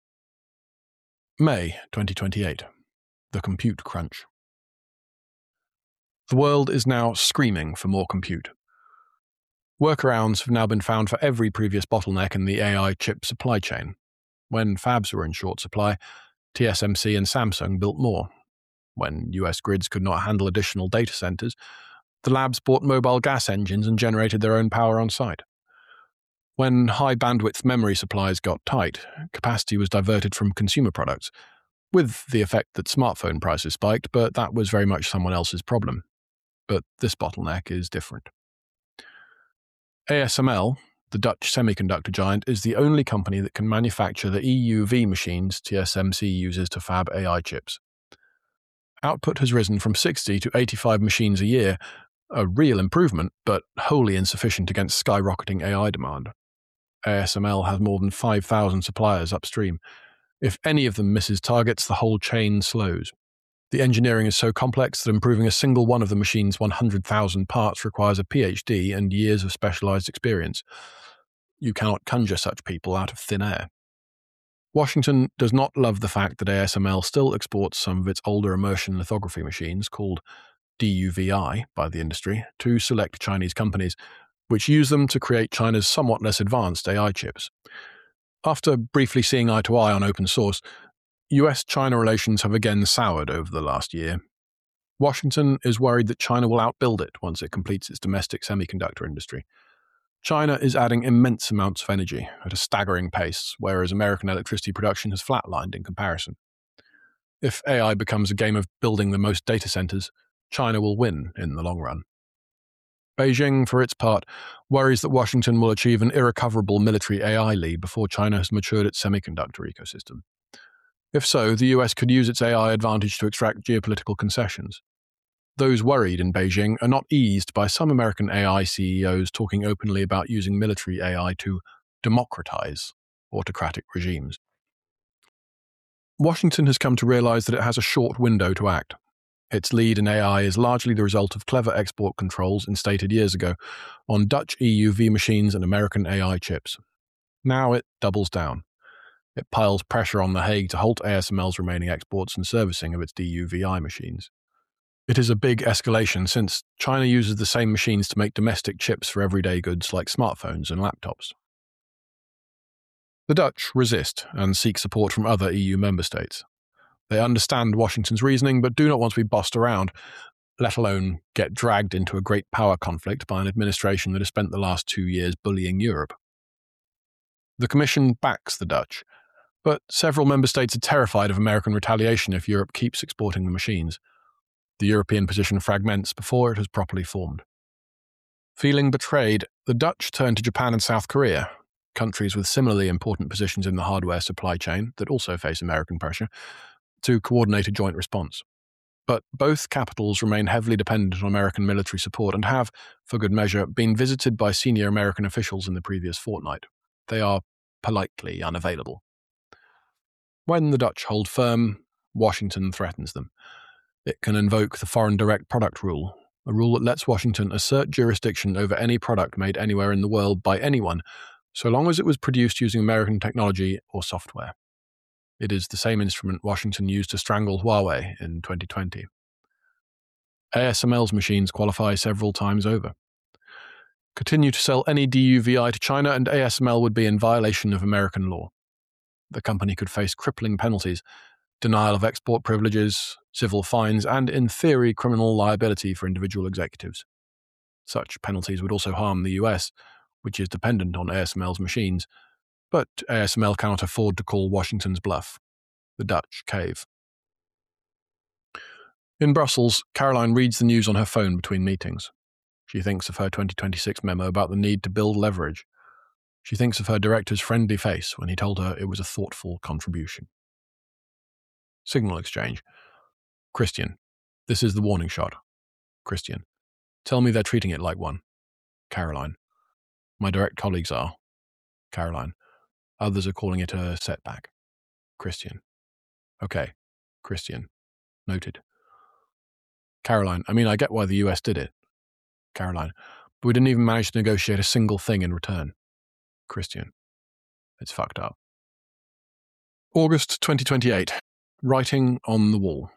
May 2028. The compute crunch. The world is now screaming for more compute. Workarounds have now been found for every previous bottleneck in the AI chip supply chain. When fabs were in short supply, TSMC and Samsung built more. When US grids could not handle additional data centers, the labs bought mobile gas engines and generated their own power on site. When high-bandwidth memory supplies got tight, capacity was diverted from consumer products, with the effect that smartphone prices spiked, but that was very much someone else's problem. But this bottleneck is different. ASML, the Dutch semiconductor giant, is the only company that can manufacture the EUV machines TSMC uses to fab AI chips. Output has risen from 60 to 85 machines a year, a real improvement, but wholly insufficient against skyrocketing AI demand. ASML has more than 5,000 suppliers upstream. If any of them misses targets, the whole chain slows. The engineering is so complex that improving a single one of the machine's 100,000 parts requires a PhD and years of specialized experience. You cannot conjure such people out of thin air. Washington does not love the fact that ASML still exports some of its older immersion lithography machines, called DUVI by the industry, to select Chinese companies, which use them to create China's somewhat less advanced AI chips. After briefly seeing eye to eye on open source, US-China relations have again soured over the last year. Washington is worried that China will outbuild it once it completes its domestic semiconductor industry. China is adding immense amounts of energy at a staggering pace, whereas American electricity production has flatlined in comparison. If AI becomes a game of building the most data centers, China will win in the long run. Beijing, for its part, worries that Washington will achieve an irrecoverable military AI lead before China has matured its semiconductor ecosystem. If so, the US could use its AI advantage to extract geopolitical concessions. Those worried in Beijing are not eased by some American AI CEOs talking openly about using military AI to democratize autocratic regimes. Washington has come to realize that it has a short window to act. Its lead in AI is largely the result of clever export controls instated years ago on Dutch EUV machines and American AI chips. Now it doubles down. It piles pressure on The Hague to halt ASML's remaining exports and servicing of its DUVI machines. It is a big escalation since China uses the same machines to make domestic chips for everyday goods like smartphones and laptops. The Dutch resist and seek support from other EU member states. They understand Washington's reasoning but do not want to be bossed around, let alone get dragged into a great power conflict by an administration that has spent the last 2 years bullying Europe. The Commission backs the Dutch, but several member states are terrified of American retaliation if Europe keeps exporting the machines. The European position fragments before it has properly formed. Feeling betrayed, the Dutch turn to Japan and South Korea, countries with similarly important positions in the hardware supply chain that also face American pressure, to coordinate a joint response. But both capitals remain heavily dependent on American military support and have, for good measure, been visited by senior American officials in the previous fortnight. They are politely unavailable. When the Dutch hold firm, Washington threatens them. It can invoke the Foreign Direct Product Rule, a rule that lets Washington assert jurisdiction over any product made anywhere in the world by anyone, so long as it was produced using American technology or software. It is the same instrument Washington used to strangle Huawei in 2020. ASML's machines qualify several times over. Continue to sell any DUVI to China and ASML would be in violation of American law. The company could face crippling penalties, denial of export privileges, civil fines, and, in theory, criminal liability for individual executives. Such penalties would also harm the US, which is dependent on ASML's machines, but ASML cannot afford to call Washington's bluff. The Dutch cave. In Brussels, Caroline reads the news on her phone between meetings. She thinks of her 2026 memo about the need to build leverage. She thinks of her director's friendly face when he told her it was a thoughtful contribution. Signal exchange. Christian, this is the warning shot. Christian, tell me they're treating it like one. Caroline, my direct colleagues are. Caroline, others are calling it a setback. Christian, okay. Christian, noted. Caroline, I get why the US did it. Caroline, but we didn't even manage to negotiate a single thing in return. Christian, it's fucked up. August 2028. Writing on the wall.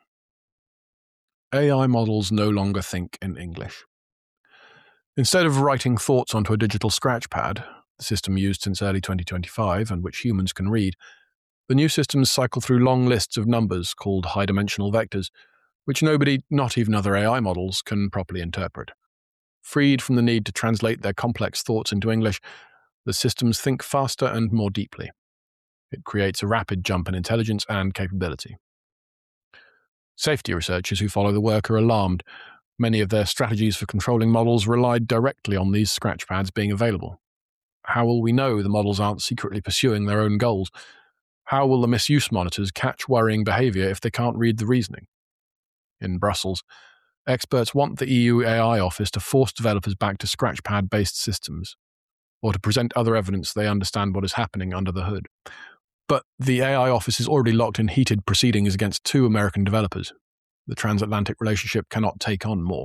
AI models no longer think in English. Instead of writing thoughts onto a digital scratchpad, the system used since early 2025 and which humans can read, the new systems cycle through long lists of numbers called high-dimensional vectors, which nobody, not even other AI models, can properly interpret. Freed from the need to translate their complex thoughts into English, the systems think faster and more deeply. It creates a rapid jump in intelligence and capability. Safety researchers who follow the work are alarmed. Many of their strategies for controlling models relied directly on these scratchpads being available. How will we know the models aren't secretly pursuing their own goals? How will the misuse monitors catch worrying behavior if they can't read the reasoning? In Brussels, experts want the EU AI office to force developers back to scratchpad-based systems, or to present other evidence they understand what is happening under the hood. But the AI office is already locked in heated proceedings against 2 American developers. The transatlantic relationship cannot take on more.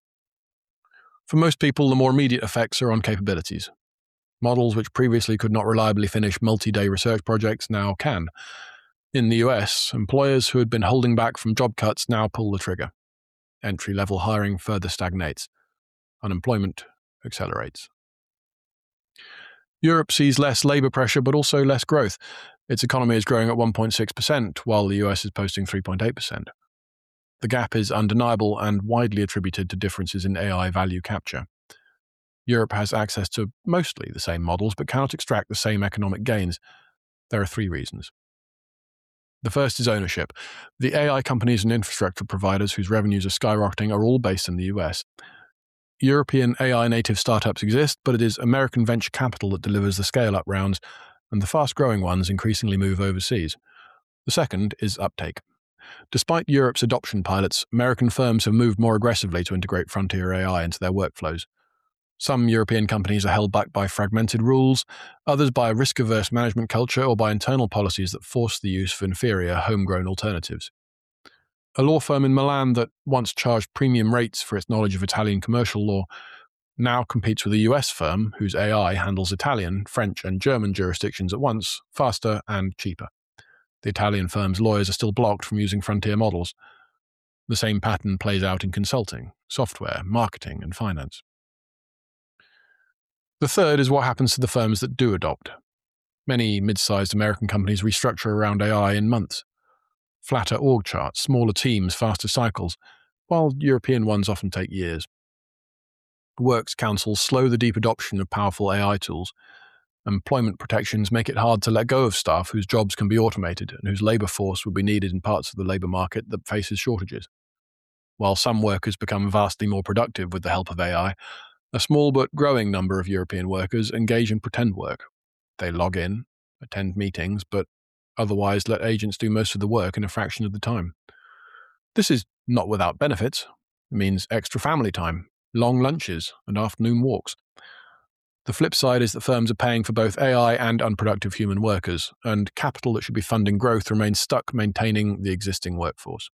For most people, the more immediate effects are on capabilities. Models which previously could not reliably finish multi-day research projects now can. In the US, employers who had been holding back from job cuts now pull the trigger. Entry-level hiring further stagnates. Unemployment accelerates. Europe sees less labour pressure but also less growth. Its economy is growing at 1.6%, while the US is posting 3.8%. The gap is undeniable and widely attributed to differences in AI value capture. Europe has access to mostly the same models but cannot extract the same economic gains. There are 3 reasons. The first is ownership. The AI companies and infrastructure providers whose revenues are skyrocketing are all based in the US. European AI-native startups exist, but it is American venture capital that delivers the scale-up rounds, and the fast-growing ones increasingly move overseas. The second is uptake. Despite Europe's adoption pilots, American firms have moved more aggressively to integrate frontier AI into their workflows. Some European companies are held back by fragmented rules, others by a risk-averse management culture or by internal policies that force the use of inferior, homegrown alternatives. A law firm in Milan that once charged premium rates for its knowledge of Italian commercial law now competes with a US firm whose AI handles Italian, French, and German jurisdictions at once, faster and cheaper. The Italian firm's lawyers are still blocked from using frontier models. The same pattern plays out in consulting, software, marketing, and finance. The third is what happens to the firms that do adopt. Many mid-sized American companies restructure around AI in months. Flatter org charts, smaller teams, faster cycles, while European ones often take years. Works councils slow the deep adoption of powerful AI tools. Employment protections make it hard to let go of staff whose jobs can be automated and whose labour force would be needed in parts of the labour market that faces shortages. While some workers become vastly more productive with the help of AI, a small but growing number of European workers engage in pretend work. They log in, attend meetings, but otherwise let agents do most of the work in a fraction of the time. This is not without benefits. It means extra family time, long lunches, and afternoon walks. The flip side is that firms are paying for both AI and unproductive human workers, and capital that should be funding growth remains stuck maintaining the existing workforce.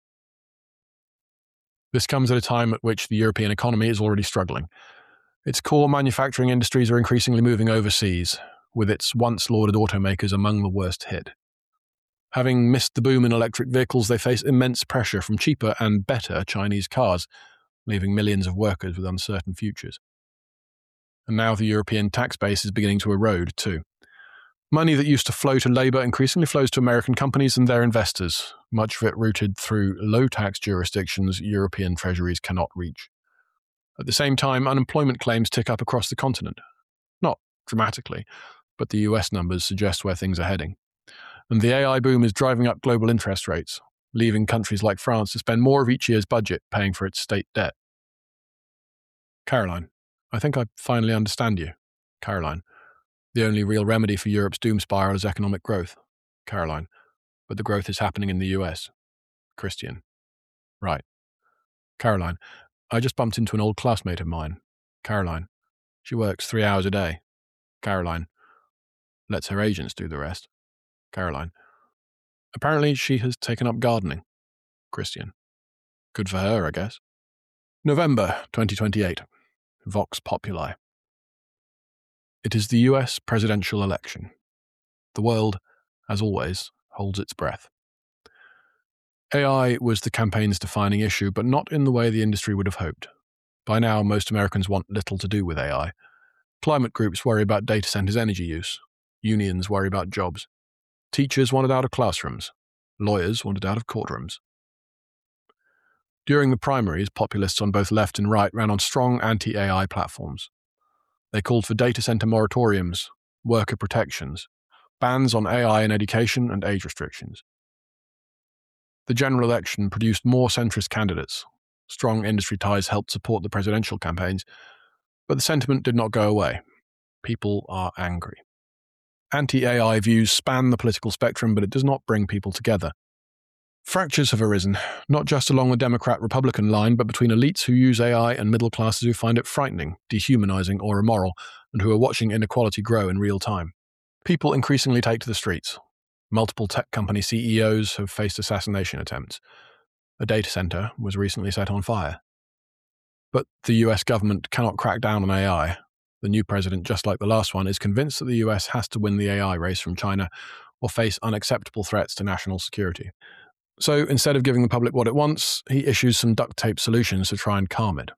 This comes at a time at which the European economy is already struggling. Its core manufacturing industries are increasingly moving overseas, with its once lauded automakers among the worst hit. Having missed the boom in electric vehicles, they face immense pressure from cheaper and better Chinese cars, leaving millions of workers with uncertain futures. And now the European tax base is beginning to erode too. Money that used to flow to labour increasingly flows to American companies and their investors, much of it routed through low-tax jurisdictions European treasuries cannot reach. At the same time, unemployment claims tick up across the continent. Not dramatically, but the US numbers suggest where things are heading. And the AI boom is driving up global interest rates, leaving countries like France to spend more of each year's budget paying for its state debt. Caroline, I think I finally understand you. Caroline, the only real remedy for Europe's doom spiral is economic growth. Caroline, but the growth is happening in the US. Christian, right. Caroline, I just bumped into an old classmate of mine. Caroline, she works 3 hours a day. Caroline, lets her agents do the rest. Caroline, apparently she has taken up gardening. Christian, good for her, I guess. November 2028. Vox Populi. It is the US presidential election. The world, as always, holds its breath. AI was the campaign's defining issue, but not in the way the industry would have hoped. By now, most Americans want little to do with AI. Climate groups worry about data centers' energy use. Unions worry about jobs. Teachers wanted out of classrooms. Lawyers wanted out of courtrooms. During the primaries, populists on both left and right ran on strong anti-AI platforms. They called for data center moratoriums, worker protections, bans on AI in education, and age restrictions. The general election produced more centrist candidates. Strong industry ties helped support the presidential campaigns, but the sentiment did not go away. People are angry. Anti-AI views span the political spectrum, but it does not bring people together. Fractures have arisen, not just along the Democrat-Republican line, but between elites who use AI and middle classes who find it frightening, dehumanizing, or immoral, and who are watching inequality grow in real time. People increasingly take to the streets. Multiple tech company CEOs have faced assassination attempts. A data center was recently set on fire. But the US government cannot crack down on AI. The new president, just like the last one, is convinced that the US has to win the AI race from China or face unacceptable threats to national security. So instead of giving the public what it wants, he issues some duct tape solutions to try and calm it.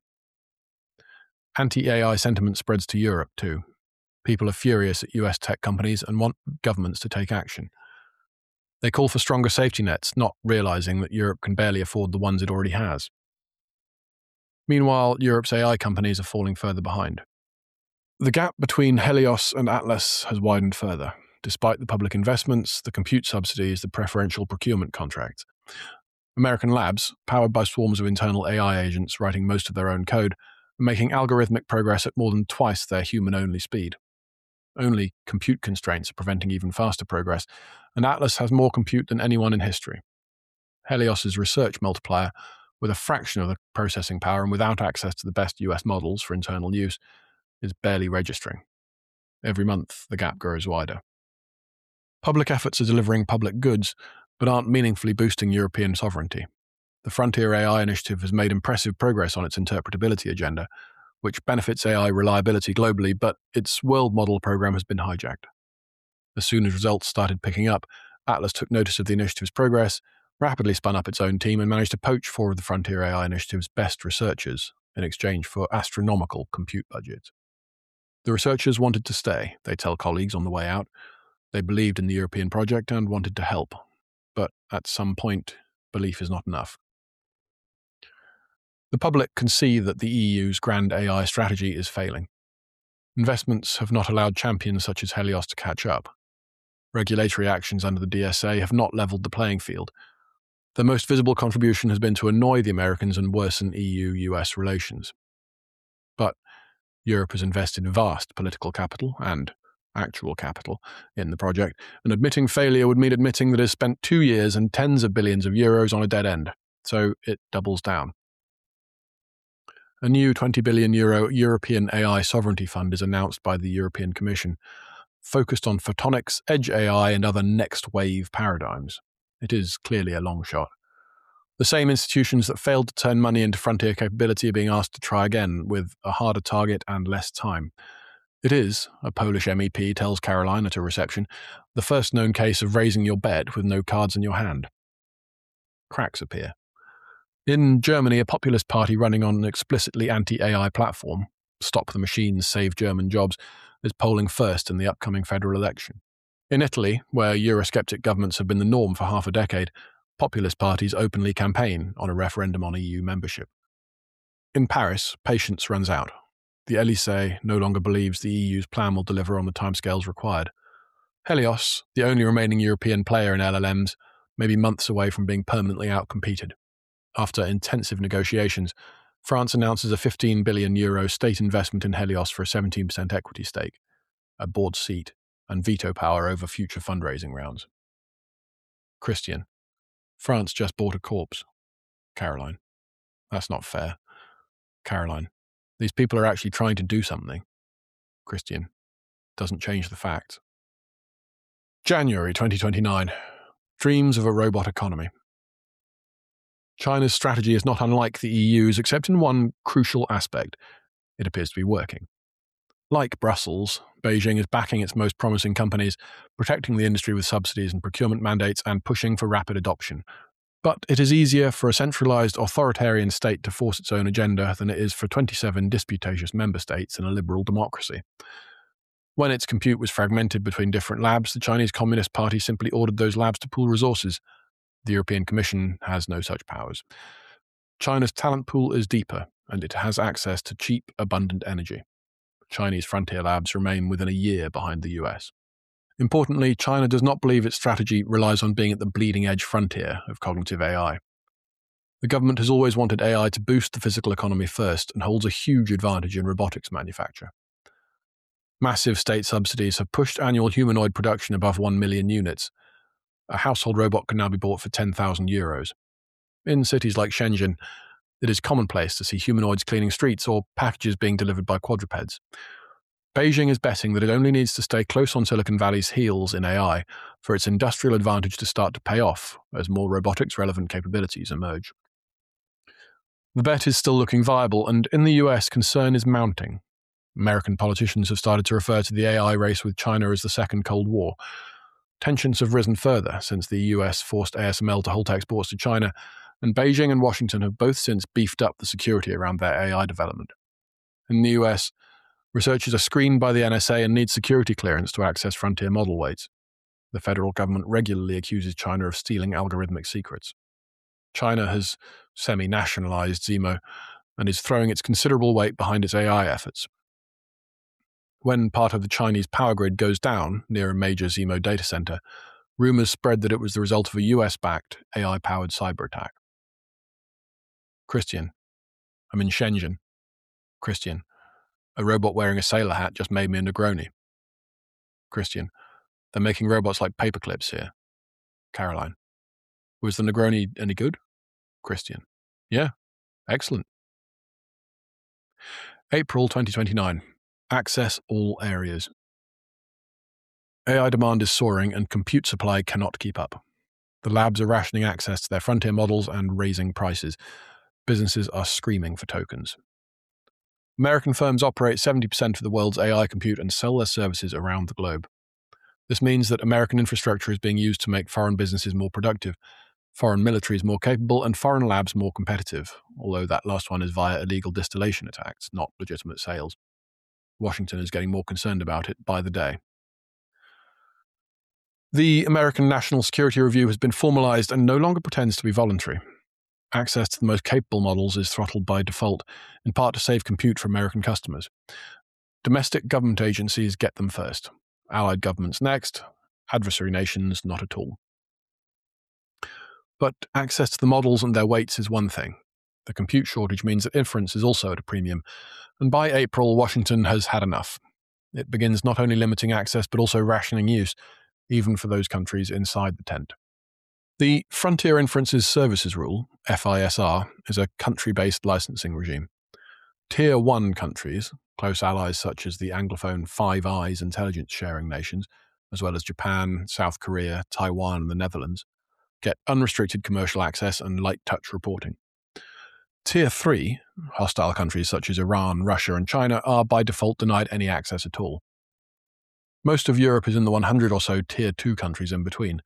Anti-AI sentiment spreads to Europe too. People are furious at US tech companies and want governments to take action. They call for stronger safety nets, not realizing that Europe can barely afford the ones it already has. Meanwhile, Europe's AI companies are falling further behind. The gap between Helios and Atlas has widened further, despite the public investments, the compute subsidies, the preferential procurement contracts. American labs, powered by swarms of internal AI agents writing most of their own code, are making algorithmic progress at more than twice their human-only speed. Only compute constraints are preventing even faster progress, and Atlas has more compute than anyone in history. Helios's research multiplier, with a fraction of the processing power and without access to the best US models for internal use, is barely registering. Every month, the gap grows wider. Public efforts are delivering public goods, but aren't meaningfully boosting European sovereignty. The Frontier AI initiative has made impressive progress on its interpretability agenda, which benefits AI reliability globally, but its world model program has been hijacked. As soon as results started picking up, Atlas took notice of the initiative's progress, rapidly spun up its own team and managed to poach 4 of the Frontier AI Initiative's best researchers in exchange for astronomical compute budgets. The researchers wanted to stay, they tell colleagues on the way out. They believed in the European project and wanted to help. But at some point, belief is not enough. The public can see that the EU's grand AI strategy is failing. Investments have not allowed champions such as Helios to catch up. Regulatory actions under the DSA have not leveled the playing field. The most visible contribution has been to annoy the Americans and worsen EU-US relations. But Europe has invested vast political capital and actual capital in the project, and admitting failure would mean admitting that it has spent 2 years and tens of billions of euros on a dead end. So it doubles down. A new €20 billion European AI sovereignty fund is announced by the European Commission, focused on photonics, edge AI, and other next-wave paradigms. It is clearly a long shot. The same institutions that failed to turn money into frontier capability are being asked to try again, with a harder target and less time. It is, a Polish MEP tells Caroline at a reception, the first known case of raising your bet with no cards in your hand. Cracks appear. In Germany, a populist party running on an explicitly anti-AI platform, Stop the Machines, Save German Jobs, is polling first in the upcoming federal election. In Italy, where Eurosceptic governments have been the norm for half a decade, populist parties openly campaign on a referendum on EU membership. In Paris, patience runs out. The Élysée no longer believes the EU's plan will deliver on the timescales required. Helios, the only remaining European player in LLMs, may be months away from being permanently outcompeted. After intensive negotiations, France announces a €15 billion state investment in Helios for a 17% equity stake, a board seat, and veto power over future fundraising rounds. Christian. France just bought a corpse. Caroline. That's not fair. Caroline. These people are actually trying to do something. Christian. Doesn't change the facts. January 2029. Dreams of a robot economy. China's strategy is not unlike the EU's, except in one crucial aspect. It appears to be working. Like Brussels, Beijing is backing its most promising companies, protecting the industry with subsidies and procurement mandates, and pushing for rapid adoption. But it is easier for a centralized authoritarian state to force its own agenda than it is for 27 disputatious member states in a liberal democracy. When its compute was fragmented between different labs, the Chinese Communist Party simply ordered those labs to pool resources. The European Commission has no such powers. China's talent pool is deeper, and it has access to cheap, abundant energy. Chinese frontier labs remain within a year behind the US. Importantly, China does not believe its strategy relies on being at the bleeding-edge frontier of cognitive AI. The government has always wanted AI to boost the physical economy first and holds a huge advantage in robotics manufacture. Massive state subsidies have pushed annual humanoid production above 1 million units. A household robot can now be bought for €10,000. In cities like Shenzhen, it is commonplace to see humanoids cleaning streets or packages being delivered by quadrupeds. Beijing is betting that it only needs to stay close on Silicon Valley's heels in AI for its industrial advantage to start to pay off as more robotics-relevant capabilities emerge. The bet is still looking viable, and in the US, concern is mounting. American politicians have started to refer to the AI race with China as the Second Cold War. Tensions have risen further since the US forced ASML to halt exports to China, and Beijing and Washington have both since beefed up the security around their AI development. In the US, researchers are screened by the NSA and need security clearance to access frontier model weights. The federal government regularly accuses China of stealing algorithmic secrets. China has semi-nationalized Zemo and is throwing its considerable weight behind its AI efforts. When part of the Chinese power grid goes down near a major Zemo data center, rumors spread that it was the result of a US-backed, AI-powered cyber attack. Christian. I'm in Shenzhen. Christian. A robot wearing a sailor hat just made me a Negroni. Christian. They're making robots like paperclips here. Caroline. Was the Negroni any good? Christian. Yeah. Excellent. April 2029. Access all areas. AI demand is soaring and compute supply cannot keep up. The labs are rationing access to their frontier models and raising prices. Businesses are screaming for tokens. American firms operate 70% of the world's AI compute and sell their services around the globe. This means that American infrastructure is being used to make foreign businesses more productive. foreign militaries more capable, and foreign labs more competitive, although that last one is via illegal distillation attacks, not legitimate sales. Washington is getting more concerned about it by the day. The American National Security Review has been formalized and no longer pretends to be voluntary. Access to the most capable models is throttled by default, in part to save compute for American customers. Domestic government agencies get them first, allied governments next, adversary nations not at all. But access to the models and their weights is one thing. The compute shortage means that inference is also at a premium, and by April, Washington has had enough. It begins not only limiting access but also rationing use, even for those countries inside the tent. The Frontier Inferences Services Rule, FISR, is a country-based licensing regime. Tier 1 countries, close allies such as the Anglophone Five Eyes intelligence sharing nations, as well as Japan, South Korea, Taiwan, and the Netherlands, get unrestricted commercial access and light touch reporting. Tier 3, hostile countries such as Iran, Russia, and China are by default denied any access at all. Most of Europe is in the 100 or so Tier 2 countries in between.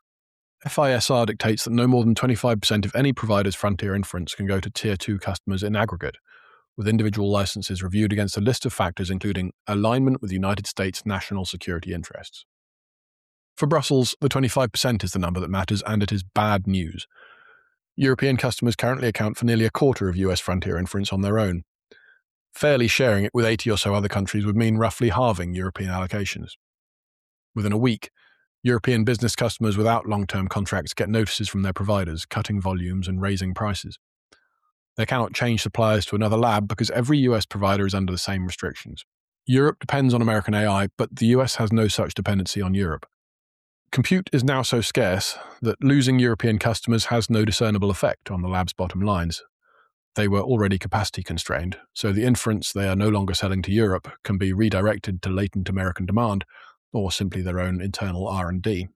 FISR dictates that no more than 25% of any provider's frontier inference can go to Tier 2 customers in aggregate, with individual licenses reviewed against a list of factors including alignment with United States national security interests. For Brussels, the 25% is the number that matters, and it is bad news. European customers currently account for nearly a quarter of US frontier inference on their own. Fairly sharing it with 80 or so other countries would mean roughly halving European allocations. Within a week, European business customers without long-term contracts get notices from their providers, cutting volumes and raising prices. They cannot change suppliers to another lab because every US provider is under the same restrictions. Europe depends on American AI, but the US has no such dependency on Europe. Compute is now so scarce that losing European customers has no discernible effect on the lab's bottom lines. They were already capacity constrained, so the inference they are no longer selling to Europe can be redirected to latent American demand, or simply their own internal R&D.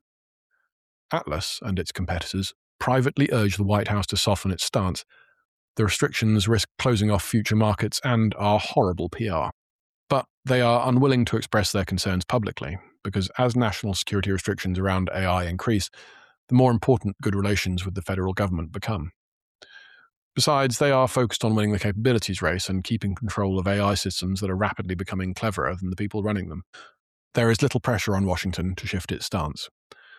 Atlas and its competitors privately urge the White House to soften its stance. The restrictions risk closing off future markets and are horrible PR. But they are unwilling to express their concerns publicly, because as national security restrictions around AI increase, the more important good relations with the federal government become. Besides, they are focused on winning the capabilities race and keeping control of AI systems that are rapidly becoming cleverer than the people running them. There is little pressure on Washington to shift its stance.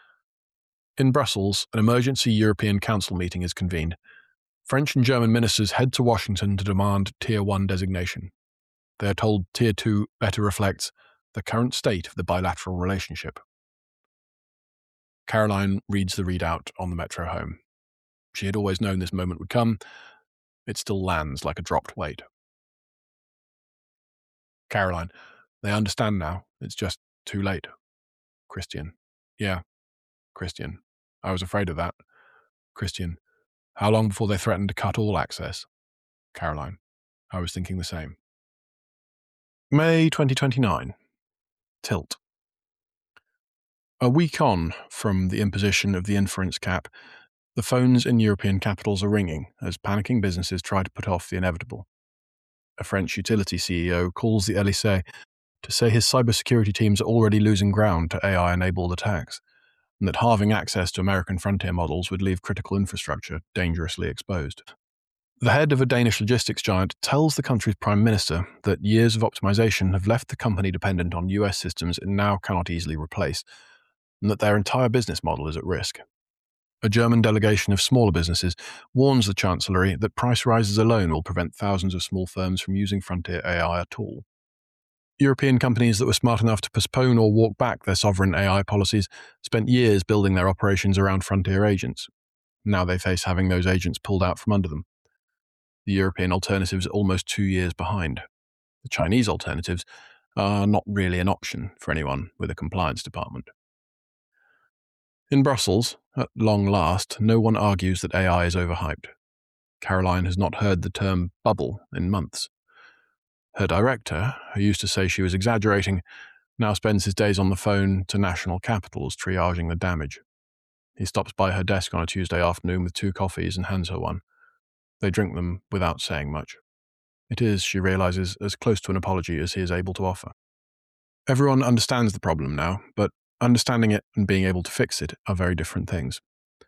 In Brussels, an emergency European Council meeting is convened. French and German ministers head to Washington to demand Tier 1 designation. They are told Tier 2 better reflects the current state of the bilateral relationship. Caroline reads the readout on the metro home. She had always known this moment would come. It still lands like a dropped weight. Caroline, they understand now. It's just too late. Christian, yeah. Christian, I was afraid of that. Christian, how long before they threatened to cut all access? Caroline, I was thinking the same. May 2029. Tilt. A week on from the imposition of the inference cap, the phones in European capitals are ringing as panicking businesses try to put off the inevitable. A French utility CEO calls the Élysée to say his cybersecurity teams are already losing ground to AI-enabled attacks, and that halving access to American frontier models would leave critical infrastructure dangerously exposed. The head of a Danish logistics giant tells the country's prime minister that years of optimization have left the company dependent on US systems it now cannot easily replace, and that their entire business model is at risk. A German delegation of smaller businesses warns the Chancellery that price rises alone will prevent thousands of small firms from using frontier AI at all. European companies that were smart enough to postpone or walk back their sovereign AI policies spent years building their operations around frontier agents. Now they face having those agents pulled out from under them. The European alternatives are almost 2 years behind. The Chinese alternatives are not really an option for anyone with a compliance department. In Brussels, at long last, no one argues that AI is overhyped. Caroline has not heard the term bubble in months. Her director, who used to say she was exaggerating, now spends his days on the phone to national capitals triaging the damage. He stops by her desk on a Tuesday afternoon with 2 coffees and hands her one. They drink them without saying much. It is, she realizes, as close to an apology as he is able to offer. Everyone understands the problem now, but understanding it and being able to fix it are very different things.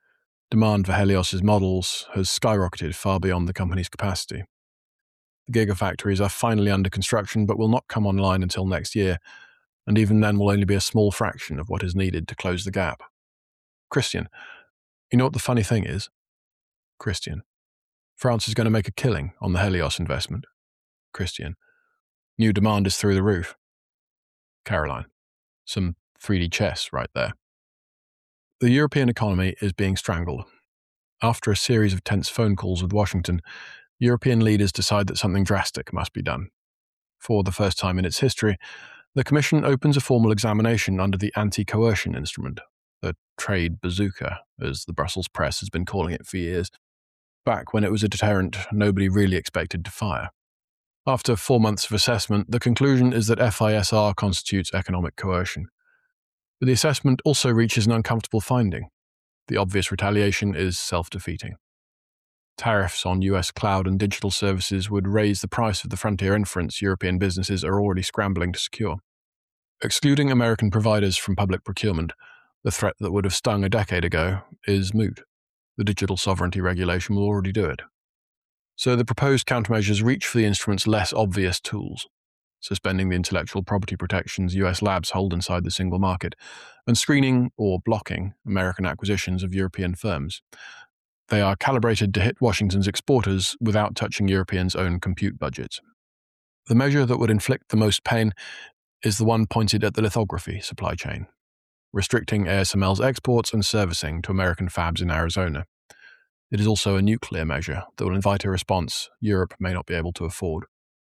Demand for Helios's models has skyrocketed far beyond the company's capacity. The gigafactories are finally under construction but will not come online until next year, and even then will only be a small fraction of what is needed to close the gap. Christian, you know what the funny thing is? Christian, France is going to make a killing on the Helios investment. Christian, new demand is through the roof. Caroline, some 3D chess right there. The European economy is being strangled. After a series of tense phone calls with Washington, European leaders decide that something drastic must be done. For the first time in its history, the Commission opens a formal examination under the anti-coercion instrument, the trade bazooka, as the Brussels press has been calling it for years, back when it was a deterrent nobody really expected to fire. After 4 months of assessment, the conclusion is that FISR constitutes economic coercion. But the assessment also reaches an uncomfortable finding. The obvious retaliation is self-defeating. Tariffs on US cloud and digital services would raise the price of the frontier inference European businesses are already scrambling to secure. Excluding American providers from public procurement, the threat that would have stung a decade ago, is moot. The digital sovereignty regulation will already do it. So the proposed countermeasures reach for the instrument's less obvious tools, suspending the intellectual property protections US labs hold inside the single market, and screening or blocking American acquisitions of European firms. They are calibrated to hit Washington's exporters without touching Europeans' own compute budgets. The measure that would inflict the most pain is the one pointed at the lithography supply chain, restricting ASML's exports and servicing to American fabs in Arizona. It is also a nuclear measure that will invite a response Europe may not be able to afford.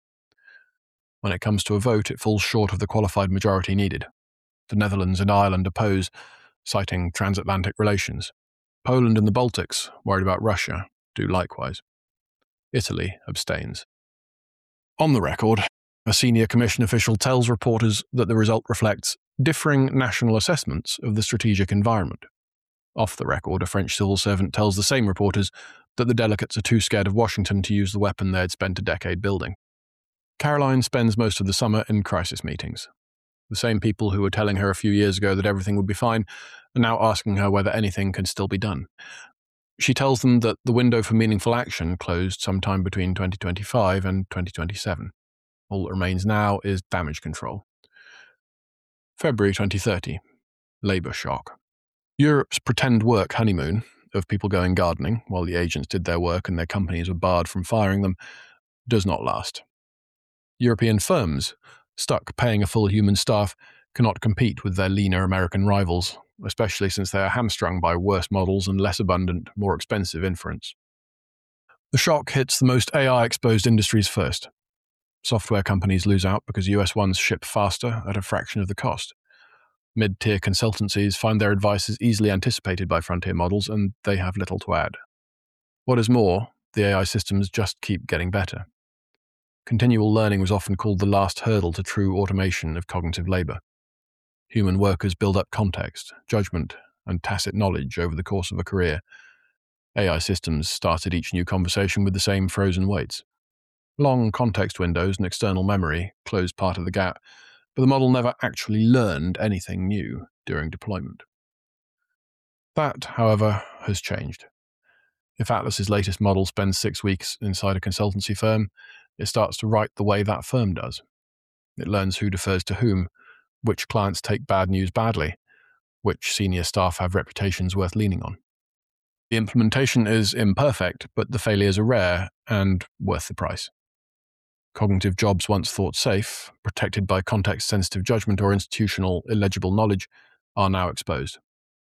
When it comes to a vote, it falls short of the qualified majority needed. The Netherlands and Ireland oppose, citing transatlantic relations. Poland and the Baltics, worried about Russia, do likewise. Italy abstains. On the record, a senior Commission official tells reporters that the result reflects differing national assessments of the strategic environment. Off the record, a French civil servant tells the same reporters that the delegates are too scared of Washington to use the weapon they had spent a decade building. Caroline spends most of the summer in crisis meetings. The same people who were telling her a few years ago that everything would be fine are now asking her whether anything can still be done. She tells them that the window for meaningful action closed sometime between 2025 and 2027. All that remains now is damage control. February 2030. Labour shock. Europe's pretend work honeymoon of people going gardening while the agents did their work and their companies were barred from firing them does not last. European firms, stuck paying a full human staff, cannot compete with their leaner American rivals, especially since they are hamstrung by worse models and less abundant, more expensive inference. The shock hits the most AI-exposed industries first. Software companies lose out because US ones ship faster at a fraction of the cost. Mid-tier consultancies find their advice is easily anticipated by frontier models, and they have little to add. What is more, the AI systems just keep getting better. Continual learning was often called the last hurdle to true automation of cognitive labor. Human workers build up context, judgment, and tacit knowledge over the course of a career. AI systems started each new conversation with the same frozen weights. Long context windows and external memory closed part of the gap, but the model never actually learned anything new during deployment. That, however, has changed. If Atlas's latest model spends 6 weeks inside a consultancy firm, it starts to write the way that firm does. It learns who defers to whom, which clients take bad news badly, which senior staff have reputations worth leaning on. The implementation is imperfect, but the failures are rare and worth the price. Cognitive jobs once thought safe, protected by context-sensitive judgment or institutional illegible knowledge, are now exposed.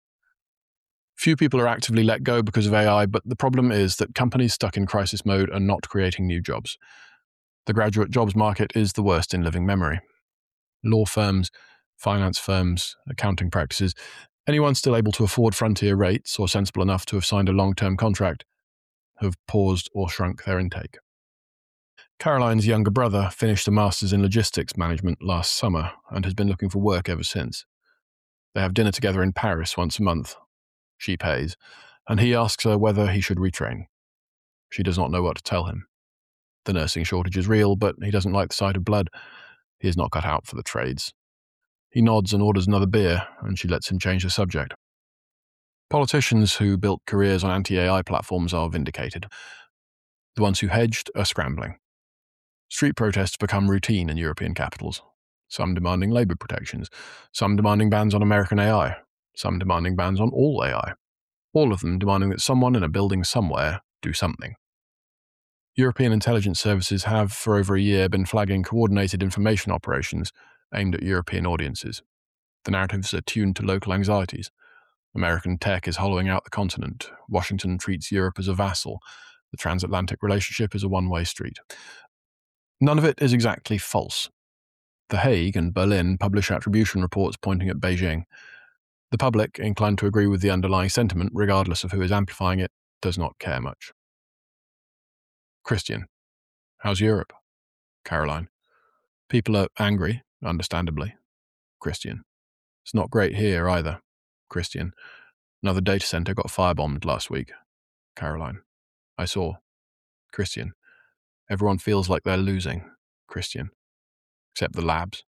Few people are actively let go because of AI, but the problem is that companies stuck in crisis mode are not creating new jobs. The graduate jobs market is the worst in living memory. Law firms, finance firms, accounting practices, anyone still able to afford frontier rates or sensible enough to have signed a long-term contract, have paused or shrunk their intake. Caroline's younger brother finished a master's in logistics management last summer and has been looking for work ever since. They have dinner together in Paris once a month. She pays, and he asks her whether he should retrain. She does not know what to tell him. The nursing shortage is real, but he doesn't like the sight of blood. He is not cut out for the trades. He nods and orders another beer, and she lets him change the subject. Politicians who built careers on anti-AI platforms are vindicated. The ones who hedged are scrambling. Street protests become routine in European capitals, some demanding labour protections, some demanding bans on American AI, some demanding bans on all AI, all of them demanding that someone in a building somewhere do something. European intelligence services have, for over a year, been flagging coordinated information operations aimed at European audiences. The narratives are tuned to local anxieties. American tech is hollowing out the continent. Washington treats Europe as a vassal. The transatlantic relationship is a one-way street. None of it is exactly false. The Hague and Berlin publish attribution reports pointing at Beijing. The public, inclined to agree with the underlying sentiment, regardless of who is amplifying it, does not care much. Christian. How's Europe? Caroline. People are angry, understandably. Christian. It's not great here either. Christian. Another data center got firebombed last week. Caroline. I saw. Christian. Everyone feels like they're losing. Christian. Except the labs.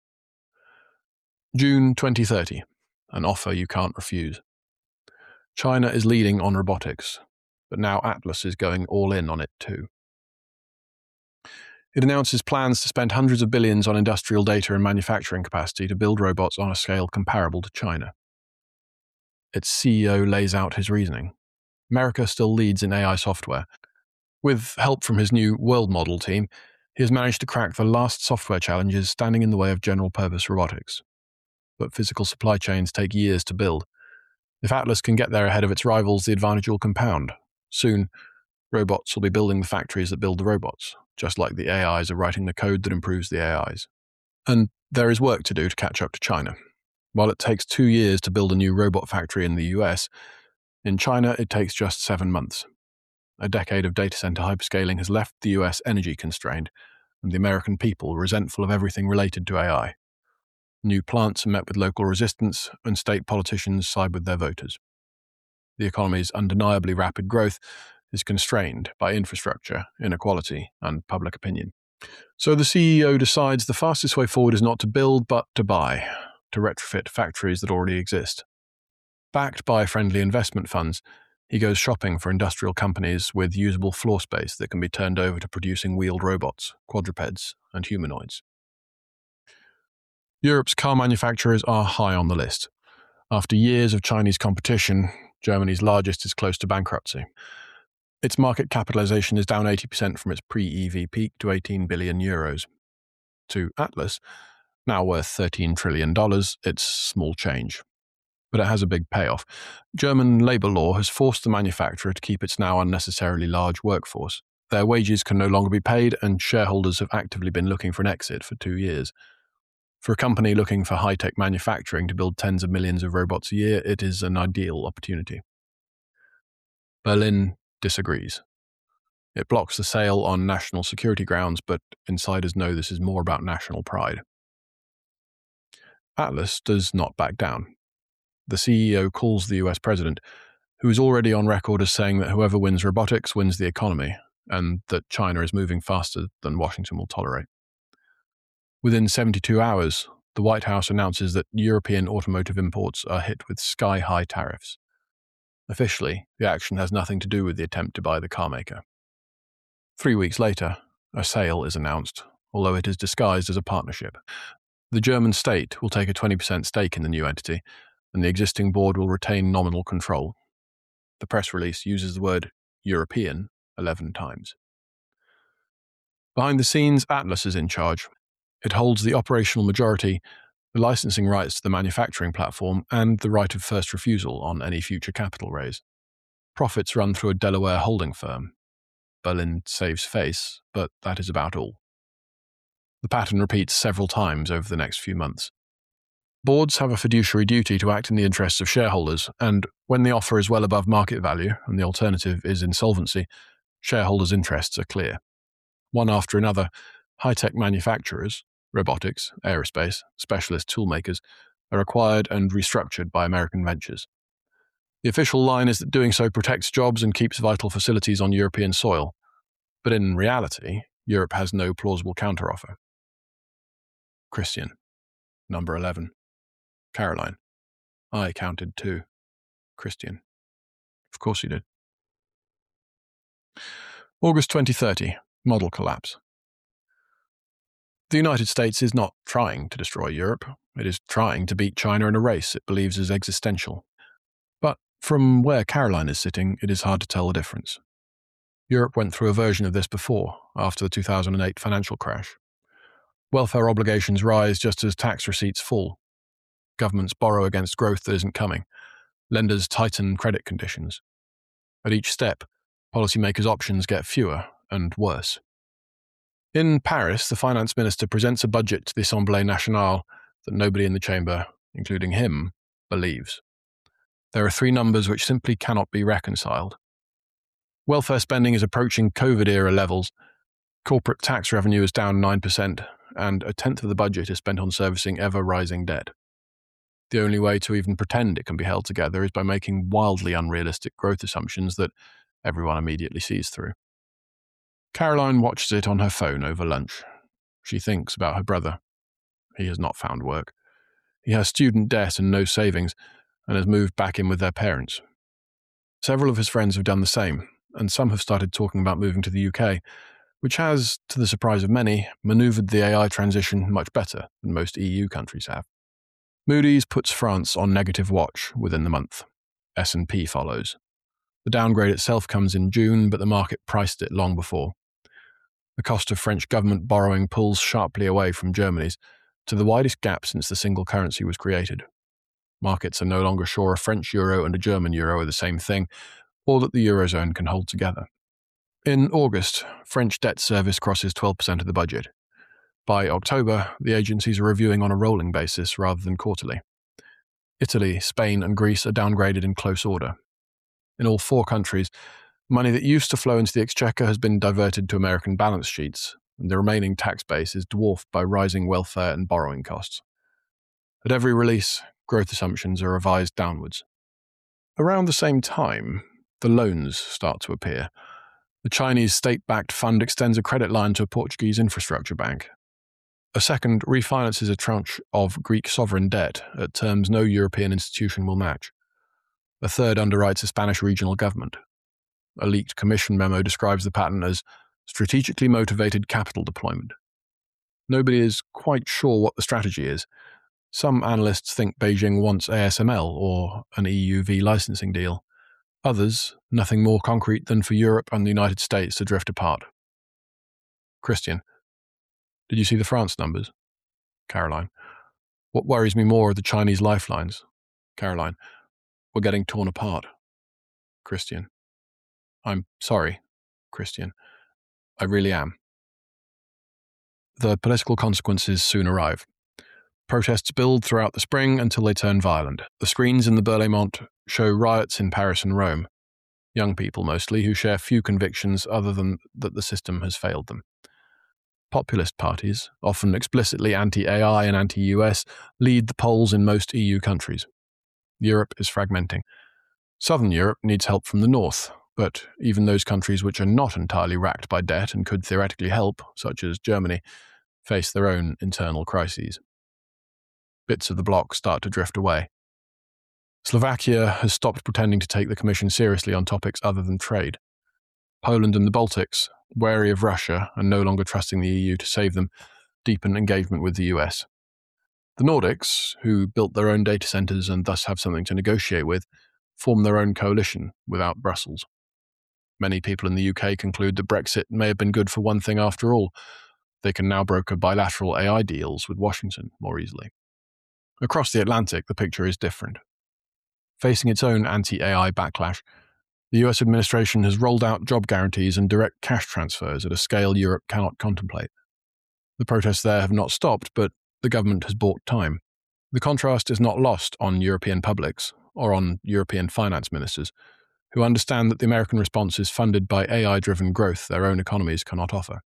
June 2030. An offer you can't refuse. China is leading on robotics, but now Atlas is going all in on it too. It announces plans to spend hundreds of billions on industrial data and manufacturing capacity to build robots on a scale comparable to China. Its CEO lays out his reasoning. America still leads in AI software. With help from his new world model team, he has managed to crack the last software challenges standing in the way of general-purpose robotics. But physical supply chains take years to build. If Atlas can get there ahead of its rivals, the advantage will compound. Soon, robots will be building the factories that build the robots, just like the AIs are writing the code that improves the AIs. And there is work to do to catch up to China. While it takes 2 years to build a new robot factory in the US, in China it takes just 7 months. A decade of data center hyperscaling has left the US energy constrained, and the American people resentful of everything related to AI. New plants are met with local resistance, and state politicians side with their voters. The economy's undeniably rapid growth is constrained by infrastructure, inequality, and public opinion. So the CEO decides the fastest way forward is not to build, but to buy, to retrofit factories that already exist. Backed by friendly investment funds, he goes shopping for industrial companies with usable floor space that can be turned over to producing wheeled robots, quadrupeds, and humanoids. Europe's car manufacturers are high on the list. After years of Chinese competition, Germany's largest is close to bankruptcy. Its market capitalization is down 80% from its pre-EV peak to 18 billion euros. To Atlas, now worth $13 trillion, it's small change. But it has a big payoff. German labor law has forced the manufacturer to keep its now unnecessarily large workforce. Their wages can no longer be paid, and shareholders have actively been looking for an exit for 2 years. For a company looking for high-tech manufacturing to build tens of millions of robots a year, it is an ideal opportunity. Berlin disagrees. It blocks the sale on national security grounds, but insiders know this is more about national pride. Atlas does not back down. The CEO calls the US president, who is already on record as saying that whoever wins robotics wins the economy, and that China is moving faster than Washington will tolerate. Within 72 hours, the White House announces that European automotive imports are hit with sky-high tariffs. Officially, the action has nothing to do with the attempt to buy the carmaker. 3 weeks later, a sale is announced, although it is disguised as a partnership. The German state will take a 20% stake in the new entity, and the existing board will retain nominal control. The press release uses the word European 11 times. Behind the scenes, Atlas is in charge. It holds the operational majority, the licensing rights to the manufacturing platform, and the right of first refusal on any future capital raise. Profits run through a Delaware holding firm. Berlin saves face, but that is about all. The pattern repeats several times over the next few months. Boards have a fiduciary duty to act in the interests of shareholders, and when the offer is well above market value and the alternative is insolvency, shareholders' interests are clear. One after another, high-tech manufacturers, robotics, aerospace, specialist toolmakers, are acquired and restructured by American ventures. The official line is that doing so protects jobs and keeps vital facilities on European soil. But in reality, Europe has no plausible counteroffer. Christian. Number 11. Caroline. I counted 2. Christian. Of course he did. August 2030, model collapse. The United States is not trying to destroy Europe. It is trying to beat China in a race it believes is existential. But from where Caroline is sitting, it is hard to tell the difference. Europe went through a version of this before, after the 2008 financial crash. Welfare obligations rise just as tax receipts fall. Governments borrow against growth that isn't coming. Lenders tighten credit conditions. At each step, policymakers' options get fewer and worse. In Paris, the finance minister presents a budget to the Assemblée Nationale that nobody in the chamber, including him, believes. There are three numbers which simply cannot be reconciled. Welfare spending is approaching COVID-era levels, corporate tax revenue is down 9%, and a tenth of the budget is spent on servicing ever-rising debt. The only way to even pretend it can be held together is by making wildly unrealistic growth assumptions that everyone immediately sees through. Caroline watches it on her phone over lunch. She thinks about her brother. He has not found work. He has student debt and no savings, and has moved back in with their parents. Several of his friends have done the same, and some have started talking about moving to the UK, which has, to the surprise of many, manoeuvred the AI transition much better than most EU countries have. Moody's puts France on negative watch within the month. S&P follows. The downgrade itself comes in June, but the market priced it long before. The cost of French government borrowing pulls sharply away from Germany's, to the widest gap since the single currency was created. Markets are no longer sure a French euro and a German euro are the same thing, or that the Eurozone can hold together. In August, French debt service crosses 12% of the budget. By October, the agencies are reviewing on a rolling basis rather than quarterly. Italy, Spain, and Greece are downgraded in close order. In all four countries, money that used to flow into the exchequer has been diverted to American balance sheets, and the remaining tax base is dwarfed by rising welfare and borrowing costs. At every release, growth assumptions are revised downwards. Around the same time, the loans start to appear. The Chinese state-backed fund extends a credit line to a Portuguese infrastructure bank. A second refinances a tranche of Greek sovereign debt at terms no European institution will match. A third underwrites a Spanish regional government. A leaked commission memo describes the pattern as strategically motivated capital deployment. Nobody is quite sure what the strategy is. Some analysts think Beijing wants ASML or an EUV licensing deal. Others, nothing more concrete than for Europe and the United States to drift apart. Christian, did you see the France numbers? Caroline, what worries me more are the Chinese lifelines. Caroline, we're getting torn apart. Christian, I'm sorry, Christian. I really am. The political consequences soon arrive. Protests build throughout the spring until they turn violent. The screens in the Berlaymont show riots in Paris and Rome. Young people mostly, who share few convictions other than that the system has failed them. Populist parties, often explicitly anti-AI and anti-US, lead the polls in most EU countries. Europe is fragmenting. Southern Europe needs help from the north, but even those countries which are not entirely racked by debt and could theoretically help, such as Germany, face their own internal crises. Bits of the bloc start to drift away. Slovakia has stopped pretending to take the Commission seriously on topics other than trade. Poland and the Baltics, wary of Russia and no longer trusting the EU to save them, deepen engagement with the US. The Nordics, who built their own data centres and thus have something to negotiate with, form their own coalition without Brussels. Many people in the UK conclude that Brexit may have been good for one thing after all. They can now broker bilateral AI deals with Washington more easily. Across the Atlantic, the picture is different. Facing its own anti-AI backlash, the US administration has rolled out job guarantees and direct cash transfers at a scale Europe cannot contemplate. The protests there have not stopped, but the government has bought time. The contrast is not lost on European publics or on European finance ministers, who understand that the American response is funded by AI-driven growth their own economies cannot offer.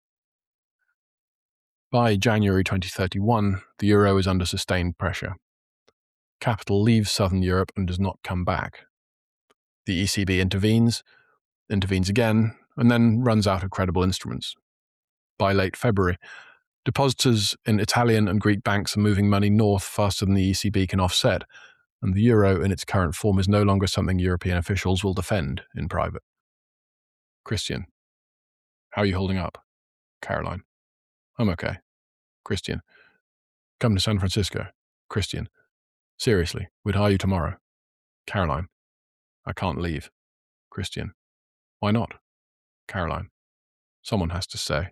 By January 2031, the euro is under sustained pressure. Capital leaves southern Europe and does not come back. The ECB intervenes again, and then runs out of credible instruments. By late February, depositors in Italian and Greek banks are moving money north faster than the ECB can offset, and the euro in its current form is no longer something European officials will defend in private. Christian. How are you holding up? Caroline. I'm okay. Christian. Come to San Francisco. Christian. Seriously, we'd hire you tomorrow. Caroline. I can't leave. Christian. Why not? Caroline. Someone has to stay.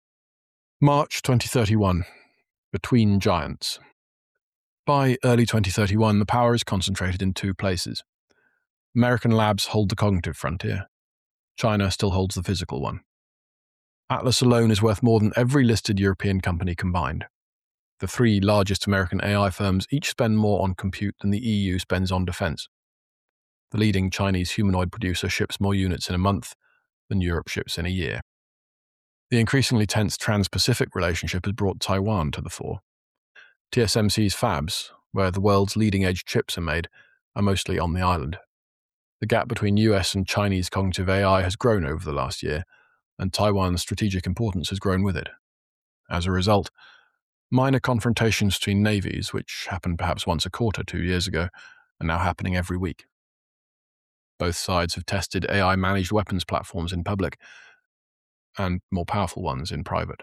March 2031. Between giants. By early 2031, the power is concentrated in two places. American labs hold the cognitive frontier. China still holds the physical one. Atlas alone is worth more than every listed European company combined. The three largest American AI firms each spend more on compute than the EU spends on defense. The leading Chinese humanoid producer ships more units in a month than Europe ships in a year. The increasingly tense Trans-Pacific relationship has brought Taiwan to the fore. TSMC's fabs, where the world's leading-edge chips are made, are mostly on the island. The gap between US and Chinese cognitive AI has grown over the last year, and Taiwan's strategic importance has grown with it. As a result, minor confrontations between navies, which happened perhaps once a quarter 2 years ago, are now happening every week. Both sides have tested AI-managed weapons platforms in public, and more powerful ones in private.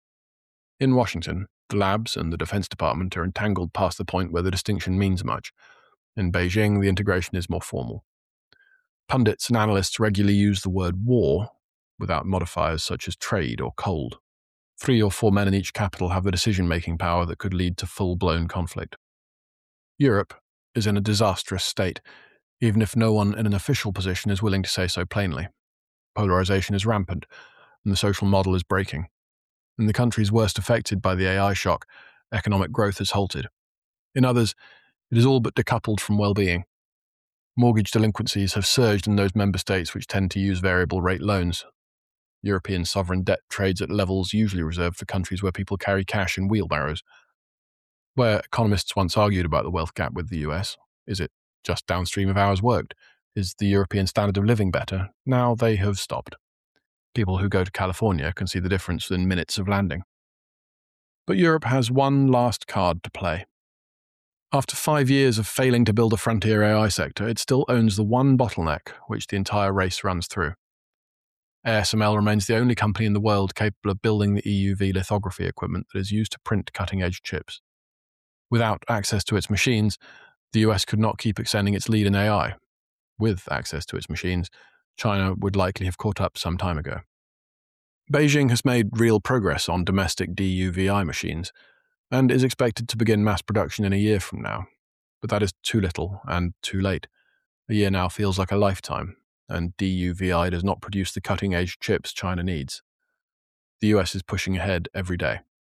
In Washington, the labs and the Defense Department are entangled past the point where the distinction means much. In Beijing, the integration is more formal. Pundits and analysts regularly use the word war without modifiers such as trade or cold. 3 or 4 men in each capital have the decision-making power that could lead to full-blown conflict. Europe is in a disastrous state, even if no one in an official position is willing to say so plainly. Polarization is rampant, and the social model is breaking. In the countries worst affected by the AI shock, economic growth has halted. In others, it is all but decoupled from well-being. Mortgage delinquencies have surged in those member states which tend to use variable rate loans. European sovereign debt trades at levels usually reserved for countries where people carry cash in wheelbarrows. Where economists once argued about the wealth gap with the US, is it just downstream of hours worked? Is the European standard of living better? Now they have stopped. People who go to California can see the difference within minutes of landing. But Europe has one last card to play. After 5 years of failing to build a frontier AI sector, it still owns the one bottleneck which the entire race runs through. ASML remains the only company in the world capable of building the EUV lithography equipment that is used to print cutting-edge chips. Without access to its machines, the US could not keep extending its lead in AI. With access to its machines, China would likely have caught up some time ago. Beijing has made real progress on domestic DUVI machines, and is expected to begin mass production in a year from now. But that is too little and too late. A year now feels like a lifetime, and DUVI does not produce the cutting-edge chips China needs. The US is pushing ahead every day.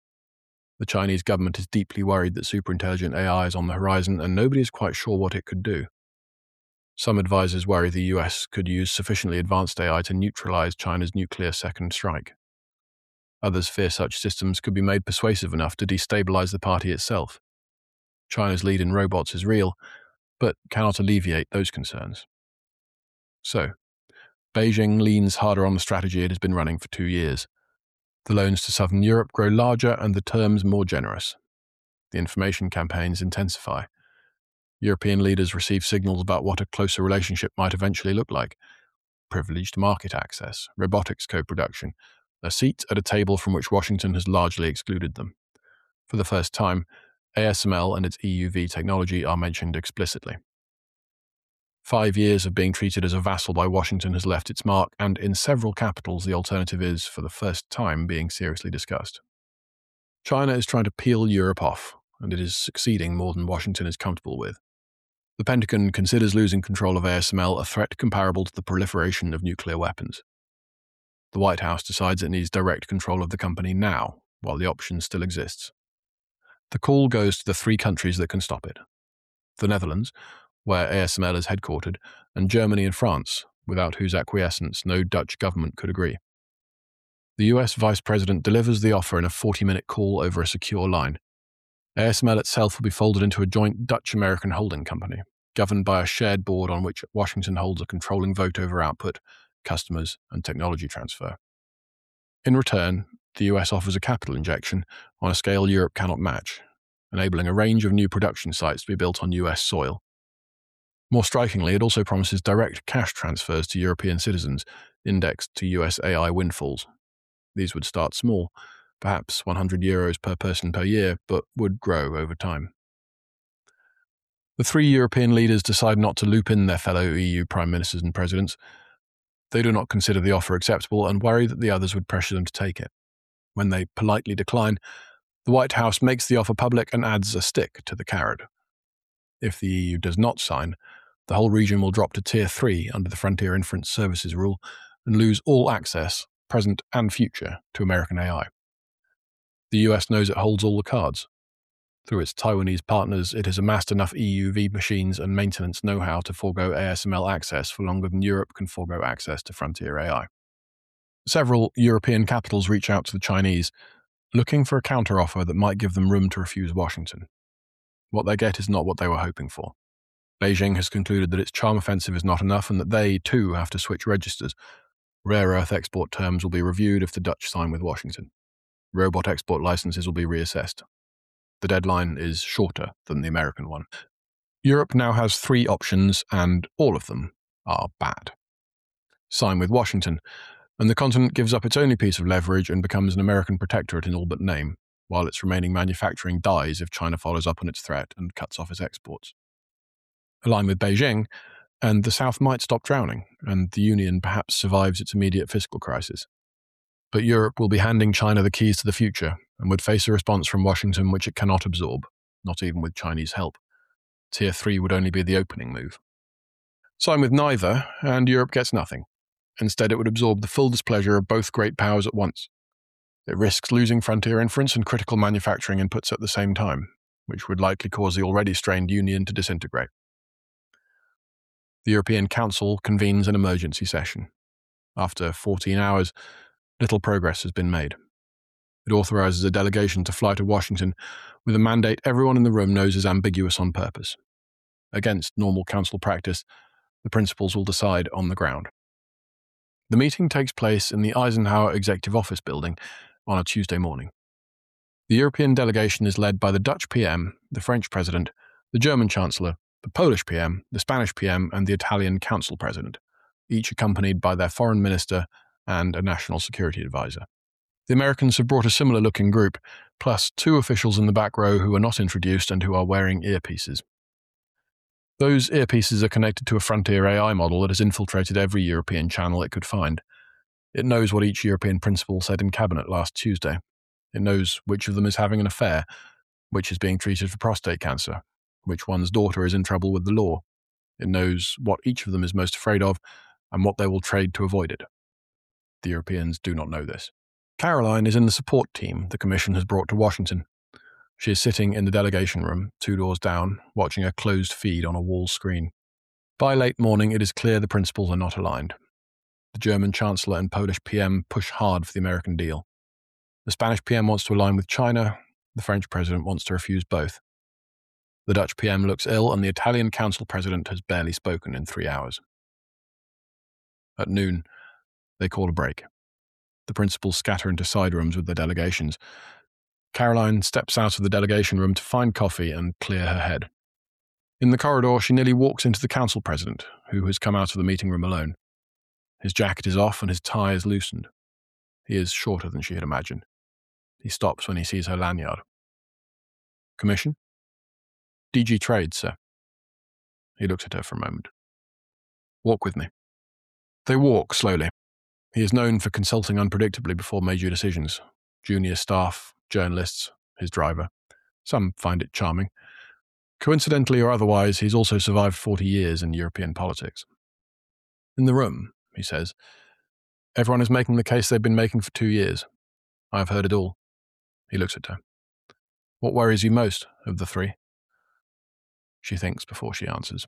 The Chinese government is deeply worried that superintelligent AI is on the horizon, and nobody is quite sure what it could do. Some advisors worry the US could use sufficiently advanced AI to neutralize China's nuclear second strike. Others fear such systems could be made persuasive enough to destabilize the party itself. China's lead in robots is real, but cannot alleviate those concerns. So, Beijing leans harder on the strategy it has been running for 2 years. The loans to Southern Europe grow larger and the terms more generous. The information campaigns intensify. European leaders receive signals about what a closer relationship might eventually look like: privileged market access, robotics co-production, a seat at a table from which Washington has largely excluded them. For the first time, ASML and its EUV technology are mentioned explicitly. 5 years of being treated as a vassal by Washington has left its mark, and in several capitals the alternative is, for the first time, being seriously discussed. China is trying to peel Europe off, and it is succeeding more than Washington is comfortable with. The Pentagon considers losing control of ASML a threat comparable to the proliferation of nuclear weapons. The White House decides it needs direct control of the company now, while the option still exists. The call goes to the 3 countries that can stop it: the Netherlands, where ASML is headquartered, and Germany and France, without whose acquiescence no Dutch government could agree. The US Vice President delivers the offer in a 40-minute call over a secure line. ASML itself will be folded into a joint Dutch-American holding company, governed by a shared board on which Washington holds a controlling vote over output, customers, and technology transfer. In return, the US offers a capital injection on a scale Europe cannot match, enabling a range of new production sites to be built on US soil, More strikingly, it also promises direct cash transfers to European citizens, indexed to US AI windfalls. These would start small, perhaps €100 per person per year, but would grow over time. The three European leaders decide not to loop in their fellow EU prime ministers and presidents. They do not consider the offer acceptable and worry that the others would pressure them to take it. When they politely decline, the White House makes the offer public and adds a stick to the carrot. If the EU does not sign, the whole region will drop to Tier 3 under the Frontier Inference Services rule and lose all access, present and future, to American AI. The US knows it holds all the cards. Through its Taiwanese partners, it has amassed enough EUV machines and maintenance know-how to forego ASML access for longer than Europe can forego access to Frontier AI. Several European capitals reach out to the Chinese, looking for a counteroffer that might give them room to refuse Washington. What they get is not what they were hoping for. Beijing has concluded that its charm offensive is not enough and that they, too, have to switch registers. Rare earth export terms will be reviewed if the Dutch sign with Washington. Robot export licenses will be reassessed. The deadline is shorter than the American one. Europe now has three options, and all of them are bad. Sign with Washington, and the continent gives up its only piece of leverage and becomes an American protectorate in all but name, while its remaining manufacturing dies if China follows up on its threat and cuts off its exports. Align with Beijing, and the South might stop drowning, and the Union perhaps survives its immediate fiscal crisis. But Europe will be handing China the keys to the future, and would face a response from Washington which it cannot absorb, not even with Chinese help. Tier 3 would only be the opening move. Sign with neither, and Europe gets nothing. Instead, it would absorb the full displeasure of both great powers at once. It risks losing frontier inference and critical manufacturing inputs at the same time, which would likely cause the already strained Union to disintegrate. The European Council convenes an emergency session. After 14 hours, little progress has been made. It authorises a delegation to fly to Washington with a mandate everyone in the room knows is ambiguous on purpose. Against normal council practice, the principals will decide on the ground. The meeting takes place in the Eisenhower Executive Office building on a Tuesday morning. The European delegation is led by the Dutch PM, the French President, the German Chancellor, the Polish PM, the Spanish PM, and the Italian Council President, each accompanied by their foreign minister and a national security advisor. The Americans have brought a similar-looking group, plus two officials in the back row who are not introduced and who are wearing earpieces. Those earpieces are connected to a Frontier AI model that has infiltrated every European channel it could find. It knows what each European principal said in Cabinet last Tuesday. It knows which of them is having an affair, which is being treated for prostate cancer, which one's daughter is in trouble with the law. It knows what each of them is most afraid of and what they will trade to avoid it. The Europeans do not know this. Caroline is in the support team the Commission has brought to Washington. She is sitting in the delegation room, 2 doors down, watching a closed feed on a wall screen. By late morning, it is clear the principals are not aligned. The German Chancellor and Polish PM push hard for the American deal. The Spanish PM wants to align with China. The French President wants to refuse both. The Dutch PM looks ill, and the Italian Council President has barely spoken in 3 hours. At noon, they call a break. The principals scatter into side rooms with their delegations. Caroline steps out of the delegation room to find coffee and clear her head. In the corridor, she nearly walks into the council president, who has come out of the meeting room alone. His jacket is off and his tie is loosened. He is shorter than she had imagined. He stops when he sees her lanyard. Commission? DG Trade, sir. He looks at her for a moment. Walk with me. They walk slowly. He is known for consulting unpredictably before major decisions. Junior staff, journalists, his driver. Some find it charming. Coincidentally or otherwise, he's also survived 40 years in European politics. In the room, he says, everyone is making the case they've been making for 2 years. I have heard it all. He looks at her. What worries you most of the three? She thinks before she answers.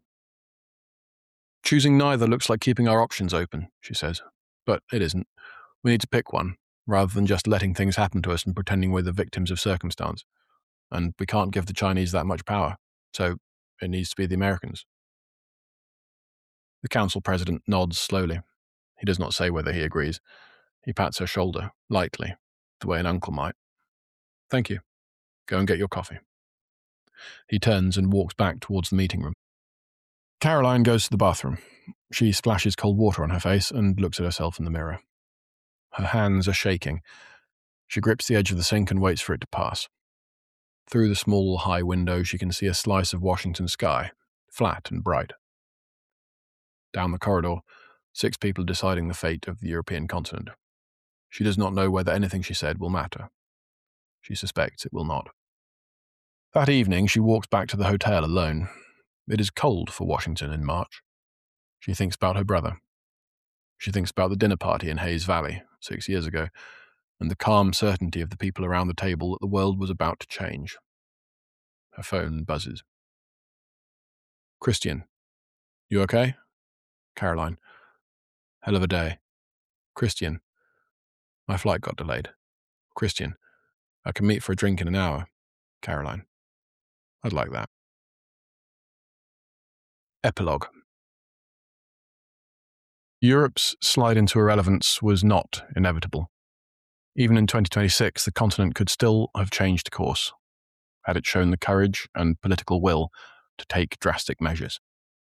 Choosing neither looks like keeping our options open, she says. But it isn't. We need to pick one, rather than just letting things happen to us and pretending we're the victims of circumstance. And we can't give the Chinese that much power, so it needs to be the Americans. The council president nods slowly. He does not say whether he agrees. He pats her shoulder, lightly, the way an uncle might. Thank you. Go and get your coffee. He turns and walks back towards the meeting room. Caroline goes to the bathroom. She splashes cold water on her face and looks at herself in the mirror. Her hands are shaking. She grips the edge of the sink and waits for it to pass. Through the small, high window, she can see a slice of Washington sky, flat and bright. Down the corridor, 6 people are deciding the fate of the European continent. She does not know whether anything she said will matter. She suspects it will not. That evening, she walks back to the hotel alone. It is cold for Washington in March. She thinks about her brother. She thinks about the dinner party in Hayes Valley 6 years ago, and the calm certainty of the people around the table that the world was about to change. Her phone buzzes. Christian. You okay? Caroline. Hell of a day. Christian. My flight got delayed. Christian. I can meet for a drink in an hour. Caroline. I'd like that. Epilogue. Europe's slide into irrelevance was not inevitable. Even in 2026, the continent could still have changed course, had it shown the courage and political will to take drastic measures.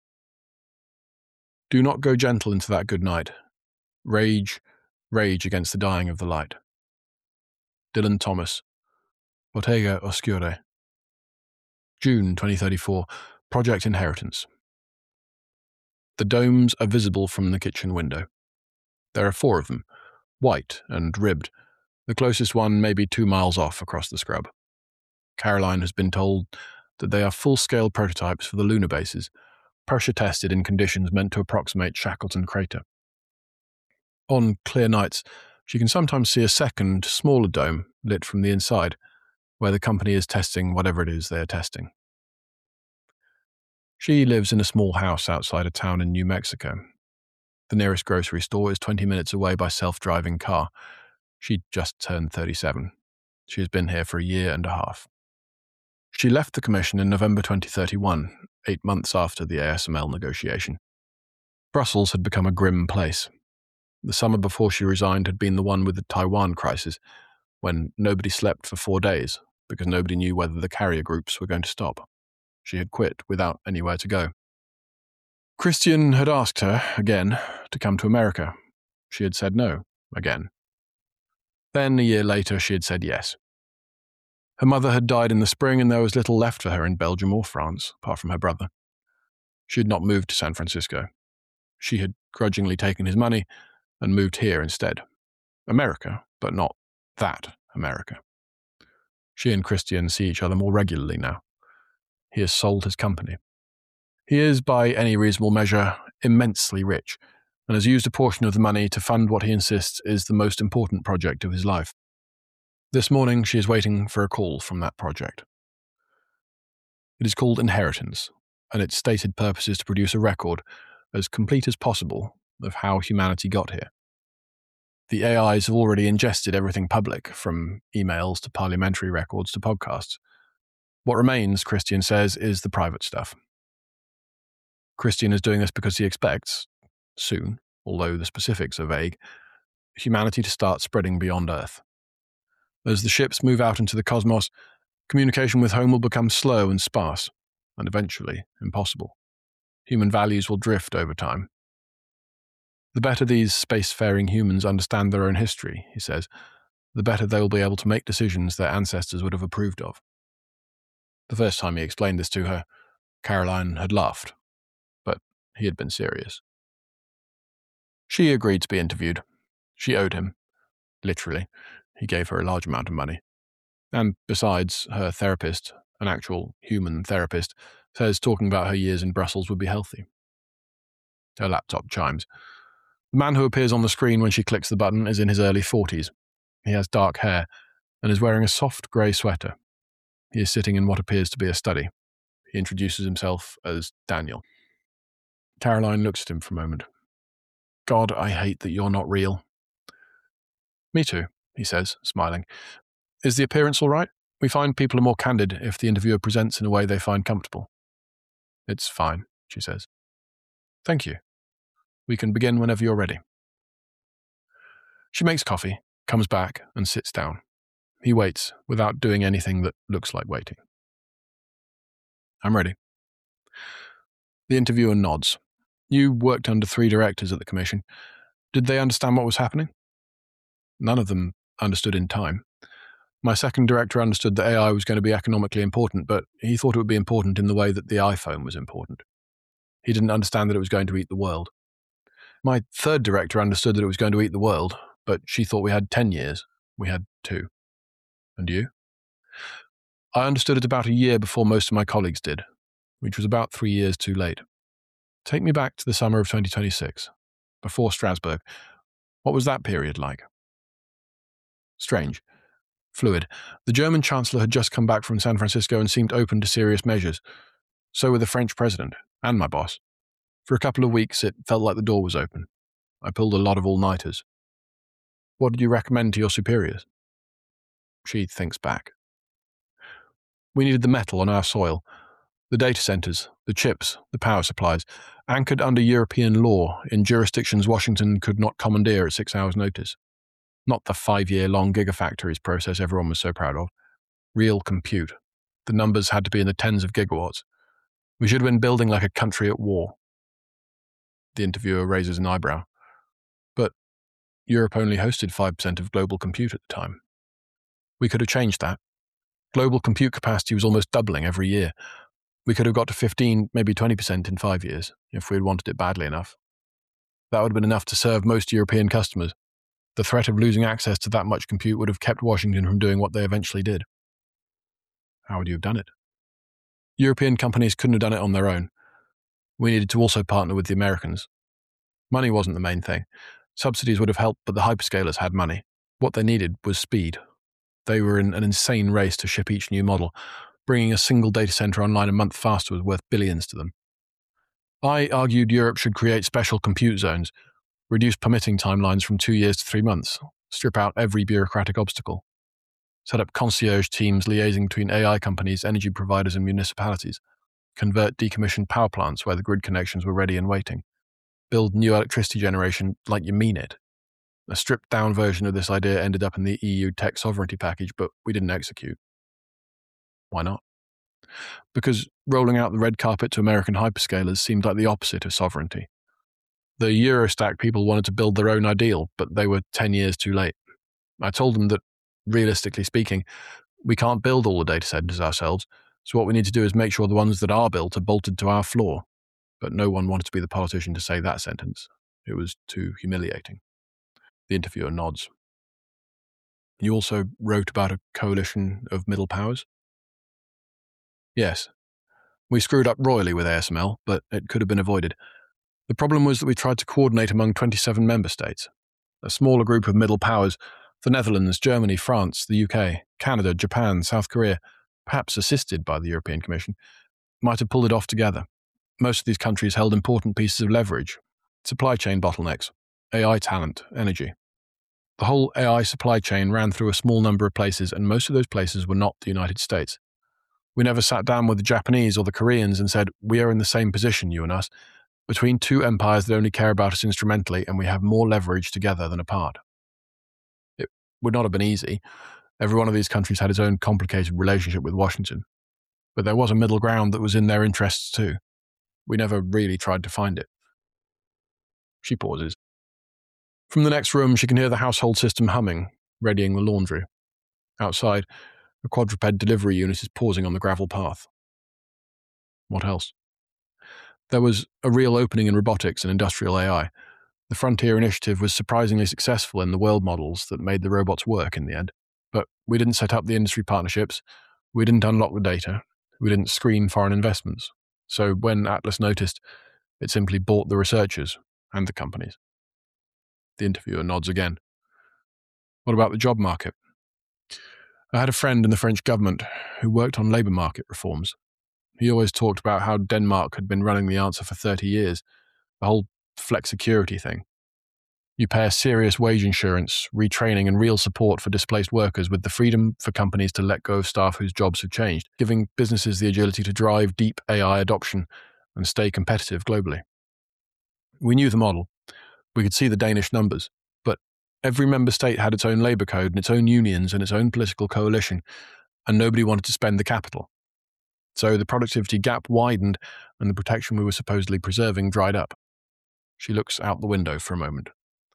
Do not go gentle into that good night. Rage, rage against the dying of the light. Dylan Thomas, Bottega Oscure. June 2034, Project Inheritance. The domes are visible from the kitchen window. There are 4 of them, white and ribbed. The closest one may be 2 miles off across the scrub. Caroline has been told that they are full-scale prototypes for the lunar bases, pressure-tested in conditions meant to approximate Shackleton Crater. On clear nights, she can sometimes see a second, smaller dome lit from the inside, where the company is testing whatever it is they are testing. She lives in a small house outside a town in New Mexico. The nearest grocery store is 20 minutes away by self-driving car. She just turned 37. She has been here for a year and a half. She left the commission in November 2031, 8 months after the ASML negotiation. Brussels had become a grim place. The summer before she resigned had been the one with the Taiwan crisis, when nobody slept for 4 days because nobody knew whether the carrier groups were going to stop. She had quit without anywhere to go. Christian had asked her, again, to come to America. She had said no, again. Then, a year later, she had said yes. Her mother had died in the spring, and there was little left for her in Belgium or France, apart from her brother. She had not moved to San Francisco. She had grudgingly taken his money and moved here instead. America, but not that America. She and Christian see each other more regularly now. He has sold his company. He is, by any reasonable measure, immensely rich, and has used a portion of the money to fund what he insists is the most important project of his life. This morning, she is waiting for a call from that project. It is called Inheritance, and its stated purpose is to produce a record, as complete as possible, of how humanity got here. The AIs have already ingested everything public, from emails to parliamentary records to podcasts. What remains, Christian says, is the private stuff. Christian is doing this because he expects, soon, although the specifics are vague, humanity to start spreading beyond Earth. As the ships move out into the cosmos, communication with home will become slow and sparse, and eventually impossible. Human values will drift over time. The better these spacefaring humans understand their own history, he says, the better they will be able to make decisions their ancestors would have approved of. The first time he explained this to her, Caroline had laughed, but he had been serious. She agreed to be interviewed. She owed him. Literally. He gave her a large amount of money. And besides, her therapist, an actual human therapist, says talking about her years in Brussels would be healthy. Her laptop chimes. The man who appears on the screen when she clicks the button is in his early 40s. He has dark hair and is wearing a soft grey sweater. He is sitting in what appears to be a study. He introduces himself as Daniel. Caroline looks at him for a moment. God, I hate that you're not real. Me too, he says, smiling. Is the appearance all right? We find people are more candid if the interviewer presents in a way they find comfortable. It's fine, she says. Thank you. We can begin whenever you're ready. She makes coffee, comes back, and sits down. He waits, without doing anything that looks like waiting. I'm ready. The interviewer nods. You worked under 3 directors at the commission. Did they understand what was happening? None of them understood in time. My second director understood that AI was going to be economically important, but he thought it would be important in the way that the iPhone was important. He didn't understand that it was going to eat the world. My third director understood that it was going to eat the world, but she thought we had 10 years. We had 2. And you? I understood it about a year before most of my colleagues did, which was about 3 years too late. Take me back to the summer of 2026, before Strasbourg. What was that period like? Strange. Fluid. The German Chancellor had just come back from San Francisco and seemed open to serious measures. So were the French President, and my boss. For a couple of weeks, it felt like the door was open. I pulled a lot of all-nighters. What did you recommend to your superiors? She thinks back. We needed the metal on our soil, the data centers, the chips, the power supplies, anchored under European law in jurisdictions Washington could not commandeer at 6 hours' notice. Not the 5-year-long gigafactories process everyone was so proud of. Real compute. The numbers had to be in the tens of gigawatts. We should have been building like a country at war. The interviewer raises an eyebrow. But Europe only hosted 5% of global compute at the time. We could have changed that. Global compute capacity was almost doubling every year. We could have got to 15, maybe 20% in 5 years, if we had wanted it badly enough. That would have been enough to serve most European customers. The threat of losing access to that much compute would have kept Washington from doing what they eventually did. How would you have done it? European companies couldn't have done it on their own. We needed to also partner with the Americans. Money wasn't the main thing. Subsidies would have helped, but the hyperscalers had money. What they needed was speed. They were in an insane race to ship each new model. Bringing a single data center online a month faster was worth billions to them. I argued Europe should create special compute zones, reduce permitting timelines from 2 years to 3 months, strip out every bureaucratic obstacle, set up concierge teams liaising between AI companies, energy providers, and municipalities, convert decommissioned power plants where the grid connections were ready and waiting, build new electricity generation like you mean it. A stripped-down version of this idea ended up in the EU tech sovereignty package, but we didn't execute. Why not? Because rolling out the red carpet to American hyperscalers seemed like the opposite of sovereignty. The Eurostack people wanted to build their own ideal, but they were 10 years too late. I told them that, realistically speaking, we can't build all the data centers ourselves, so what we need to do is make sure the ones that are built are bolted to our floor. But no one wanted to be the politician to say that sentence. It was too humiliating. The interviewer nods. You also wrote about a coalition of middle powers? Yes. We screwed up royally with ASML, but it could have been avoided. The problem was that we tried to coordinate among 27 member states. A smaller group of middle powers, the Netherlands, Germany, France, the UK, Canada, Japan, South Korea, perhaps assisted by the European Commission, might have pulled it off together. Most of these countries held important pieces of leverage: supply chain bottlenecks, AI talent, energy. The whole AI supply chain ran through a small number of places, and most of those places were not the United States. We never sat down with the Japanese or the Koreans and said, we are in the same position, you and us, between 2 empires that only care about us instrumentally, and we have more leverage together than apart. It would not have been easy. Every one of these countries had its own complicated relationship with Washington. But there was a middle ground that was in their interests too. We never really tried to find it. She pauses. From the next room, she can hear the household system humming, readying the laundry. Outside, a quadruped delivery unit is pausing on the gravel path. What else? There was a real opening in robotics and industrial AI. The Frontier Initiative was surprisingly successful in the world models that made the robots work in the end. But we didn't set up the industry partnerships, we didn't unlock the data, we didn't screen foreign investments. So when Atlas noticed, it simply bought the researchers and the companies. The interviewer nods again. What about the job market? I had a friend in the French government who worked on labour market reforms. He always talked about how Denmark had been running the answer for 30 years, the whole flexicurity thing. You pay a serious wage insurance, retraining and real support for displaced workers with the freedom for companies to let go of staff whose jobs have changed, giving businesses the agility to drive deep AI adoption and stay competitive globally. We knew the model. We could see the Danish numbers, but every member state had its own labour code and its own unions and its own political coalition, and nobody wanted to spend the capital. So the productivity gap widened and the protection we were supposedly preserving dried up. She looks out the window for a moment.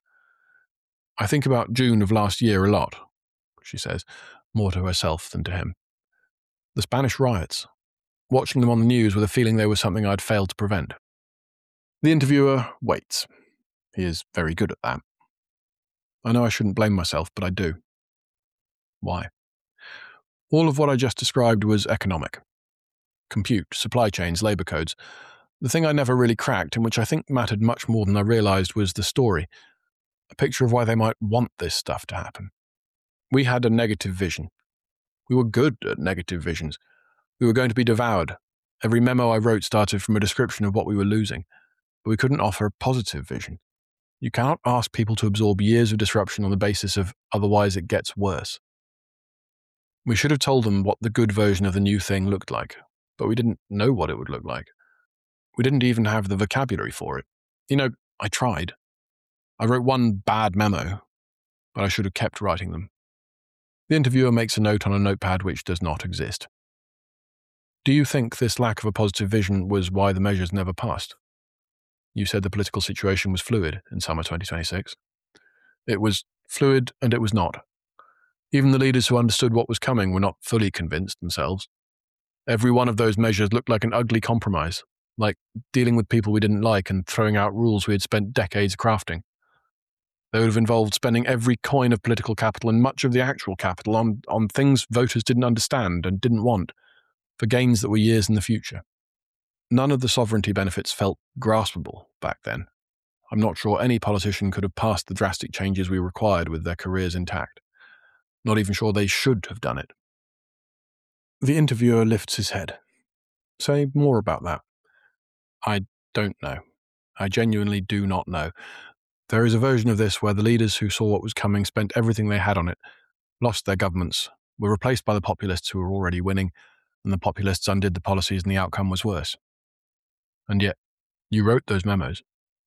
I think about June of last year a lot, she says, more to herself than to him. The Spanish riots. Watching them on the news with a feeling they were something I'd failed to prevent. The interviewer waits. He is very good at that. I know I shouldn't blame myself, but I do. Why? All of what I just described was economic. Compute, supply chains, labour codes. The thing I never really cracked, and which I think mattered much more than I realised, was the story. A picture of why they might want this stuff to happen. We had a negative vision. We were good at negative visions. We were going to be devoured. Every memo I wrote started from a description of what we were losing, but we couldn't offer a positive vision. You cannot ask people to absorb years of disruption on the basis of otherwise it gets worse. We should have told them what the good version of the new thing looked like, but we didn't know what it would look like. We didn't even have the vocabulary for it. I tried. I wrote one bad memo, but I should have kept writing them. The interviewer makes a note on a notepad which does not exist. Do you think this lack of a positive vision was why the measures never passed? You said the political situation was fluid in summer 2026. It was fluid and it was not. Even the leaders who understood what was coming were not fully convinced themselves. Every one of those measures looked like an ugly compromise, like dealing with people we didn't like and throwing out rules we had spent decades crafting. They would have involved spending every coin of political capital and much of the actual capital on things voters didn't understand and didn't want, for gains that were years in the future. None of the sovereignty benefits felt graspable back then. I'm not sure any politician could have passed the drastic changes we required with their careers intact. Not even sure they should have done it. The interviewer lifts his head. Say more about that. I don't know. I genuinely do not know. There is a version of this where the leaders who saw what was coming spent everything they had on it, lost their governments, were replaced by the populists who were already winning, and the populists undid the policies and the outcome was worse. And yet, you wrote those memos.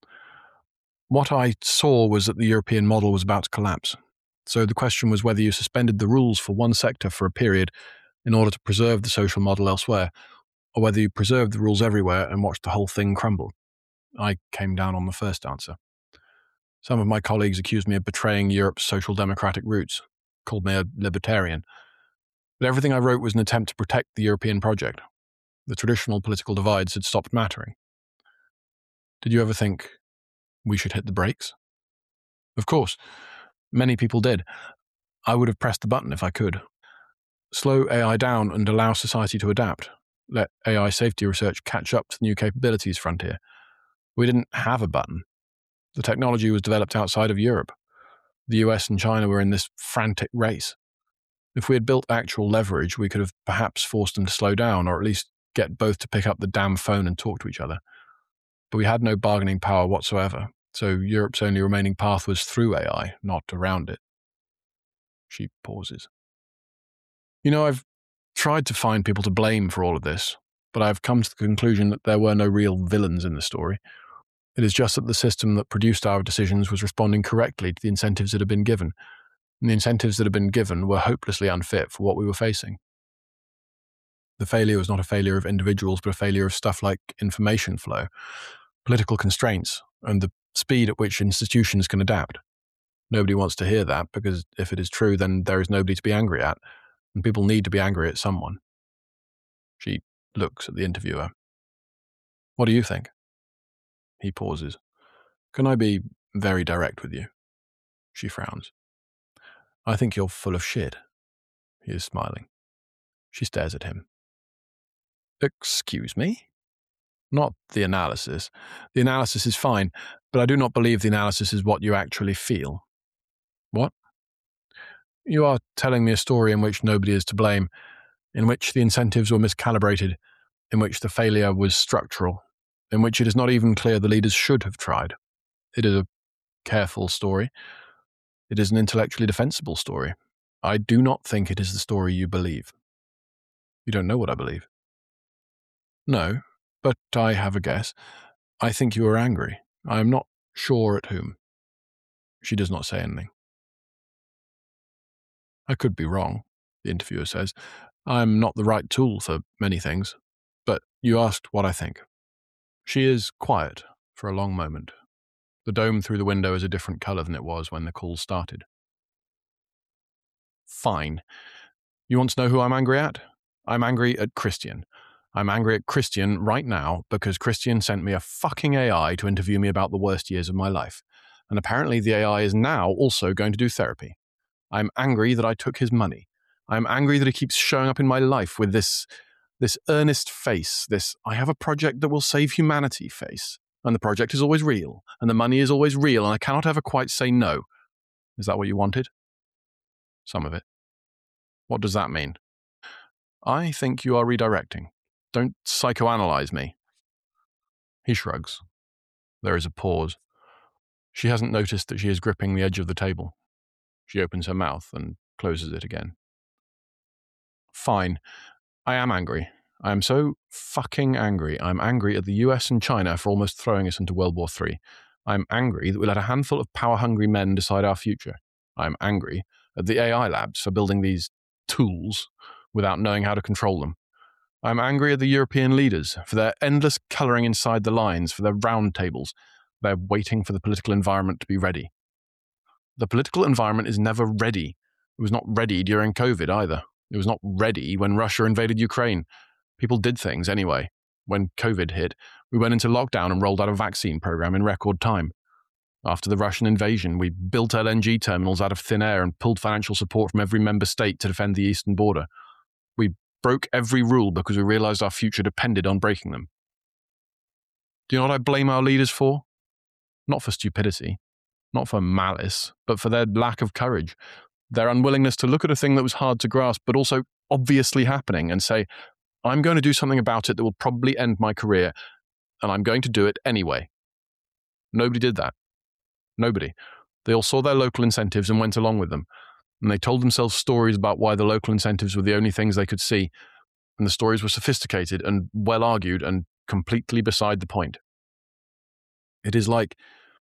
What I saw was that the European model was about to collapse. So the question was whether you suspended the rules for one sector for a period in order to preserve the social model elsewhere, or whether you preserved the rules everywhere and watched the whole thing crumble. I came down on the first answer. Some of my colleagues accused me of betraying Europe's social democratic roots, called me a libertarian. But everything I wrote was an attempt to protect the European project. The traditional political divides had stopped mattering. Did you ever think we should hit the brakes? Of course. Many people did. I would have pressed the button if I could. Slow AI down and allow society to adapt. Let AI safety research catch up to the new capabilities frontier. We didn't have a button. The technology was developed outside of Europe. The US and China were in this frantic race. If we had built actual leverage, we could have perhaps forced them to slow down, or at least get both to pick up the damn phone and talk to each other. But we had no bargaining power whatsoever, so Europe's only remaining path was through AI, not around it. She pauses. I've tried to find people to blame for all of this, but I've come to the conclusion that there were no real villains in the story. It is just that the system that produced our decisions was responding correctly to the incentives that had been given, and the incentives that had been given were hopelessly unfit for what we were facing. The failure was not a failure of individuals, but a failure of stuff like information flow, political constraints, and the speed at which institutions can adapt. Nobody wants to hear that, because if it is true, then there is nobody to be angry at, and people need to be angry at someone. She looks at the interviewer. What do you think? He pauses. Can I be very direct with you? She frowns. I think you're full of shit. He is smiling. She stares at him. Excuse me? Not the analysis. The analysis is fine, but I do not believe the analysis is what you actually feel. What? You are telling me a story in which nobody is to blame, in which the incentives were miscalibrated, in which the failure was structural, in which it is not even clear the leaders should have tried. It is a careful story. It is an intellectually defensible story. I do not think it is the story you believe. You don't know what I believe. No, but I have a guess. I think you are angry. I am not sure at whom. She does not say anything. I could be wrong, the interviewer says. I am not the right tool for many things. But you asked what I think. She is quiet for a long moment. The dome through the window is a different colour than it was when the call started. Fine. You want to know who I'm angry at? I'm angry at Christian. I'm angry at Christian right now because Christian sent me a fucking AI to interview me about the worst years of my life. And apparently the AI is now also going to do therapy. I'm angry that I took his money. I'm angry that he keeps showing up in my life with this earnest face, this I have a project that will save humanity face. And the project is always real, and the money is always real, and I cannot ever quite say no. Is that what you wanted? Some of it. What does that mean? I think you are redirecting. Don't psychoanalyze me. He shrugs. There is a pause. She hasn't noticed that she is gripping the edge of the table. She opens her mouth and closes it again. Fine. I am angry. I am so fucking angry. I'm angry at the US and China for almost throwing us into World War III. I'm angry that we let a handful of power-hungry men decide our future. I'm angry at the AI labs for building these tools without knowing how to control them. I'm angry at the European leaders for their endless colouring inside the lines, for their round tables. They're waiting for the political environment to be ready. The political environment is never ready. It was not ready during COVID either. It was not ready when Russia invaded Ukraine. People did things anyway. When COVID hit, we went into lockdown and rolled out a vaccine program in record time. After the Russian invasion, we built LNG terminals out of thin air and pulled financial support from every member state to defend the eastern border. We broke every rule because we realized our future depended on breaking them. Do you know what I blame our leaders for? Not for stupidity, not for malice, but for their lack of courage. Their unwillingness to look at a thing that was hard to grasp, but also obviously happening, and say, I'm going to do something about it that will probably end my career, and I'm going to do it anyway. Nobody did that. Nobody. They all saw their local incentives and went along with them. And they told themselves stories about why the local incentives were the only things they could see. And the stories were sophisticated and well argued and completely beside the point. It is like,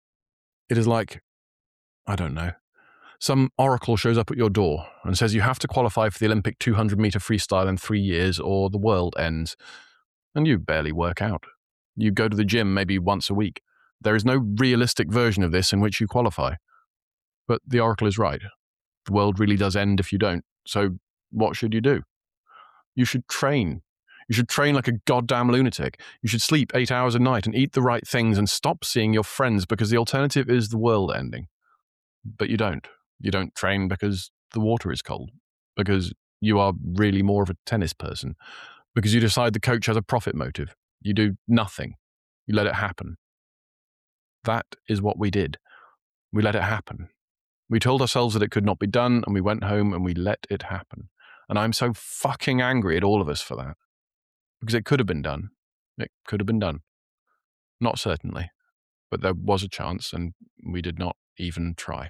I don't know, some oracle shows up at your door and says you have to qualify for the Olympic 200-meter freestyle in 3 years or the world ends. And you barely work out. You go to the gym maybe once a week. There is no realistic version of this in which you qualify. But the oracle is right. The world really does end if you don't. So what should you do? You should train. You should train like a goddamn lunatic. You should sleep 8 hours a night and eat the right things and stop seeing your friends because the alternative is the world ending. But you don't. You don't train because the water is cold. Because you are really more of a tennis person. Because you decide the coach has a profit motive. You do nothing. You let it happen. That is what we did. We let it happen. We told ourselves that it could not be done, and we went home and we let it happen. And I'm so fucking angry at all of us for that. Because it could have been done. It could have been done. Not certainly. But there was a chance, and we did not even try.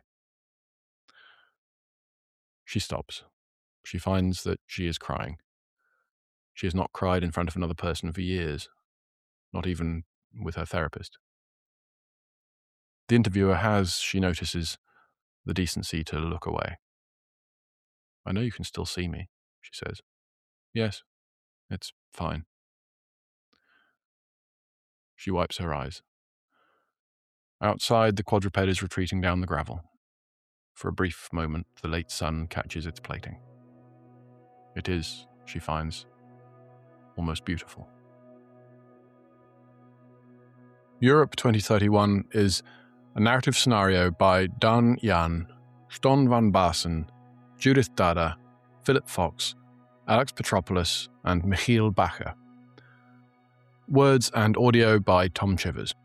She stops. She finds that she is crying. She has not cried in front of another person for years. Not even with her therapist. The interviewer has, she notices, the decency to look away. I know you can still see me, she says. Yes, it's fine. She wipes her eyes. Outside, the quadruped is retreating down the gravel. For a brief moment, the late sun catches its plating. It is, she finds, almost beautiful. Europe 2031 is a narrative scenario by Daan Jan, Ston van Baasen, Judith Dada, Philip Fox, Alex Petropoulos, and Michiel Bacher. Words and audio by Tom Chivers.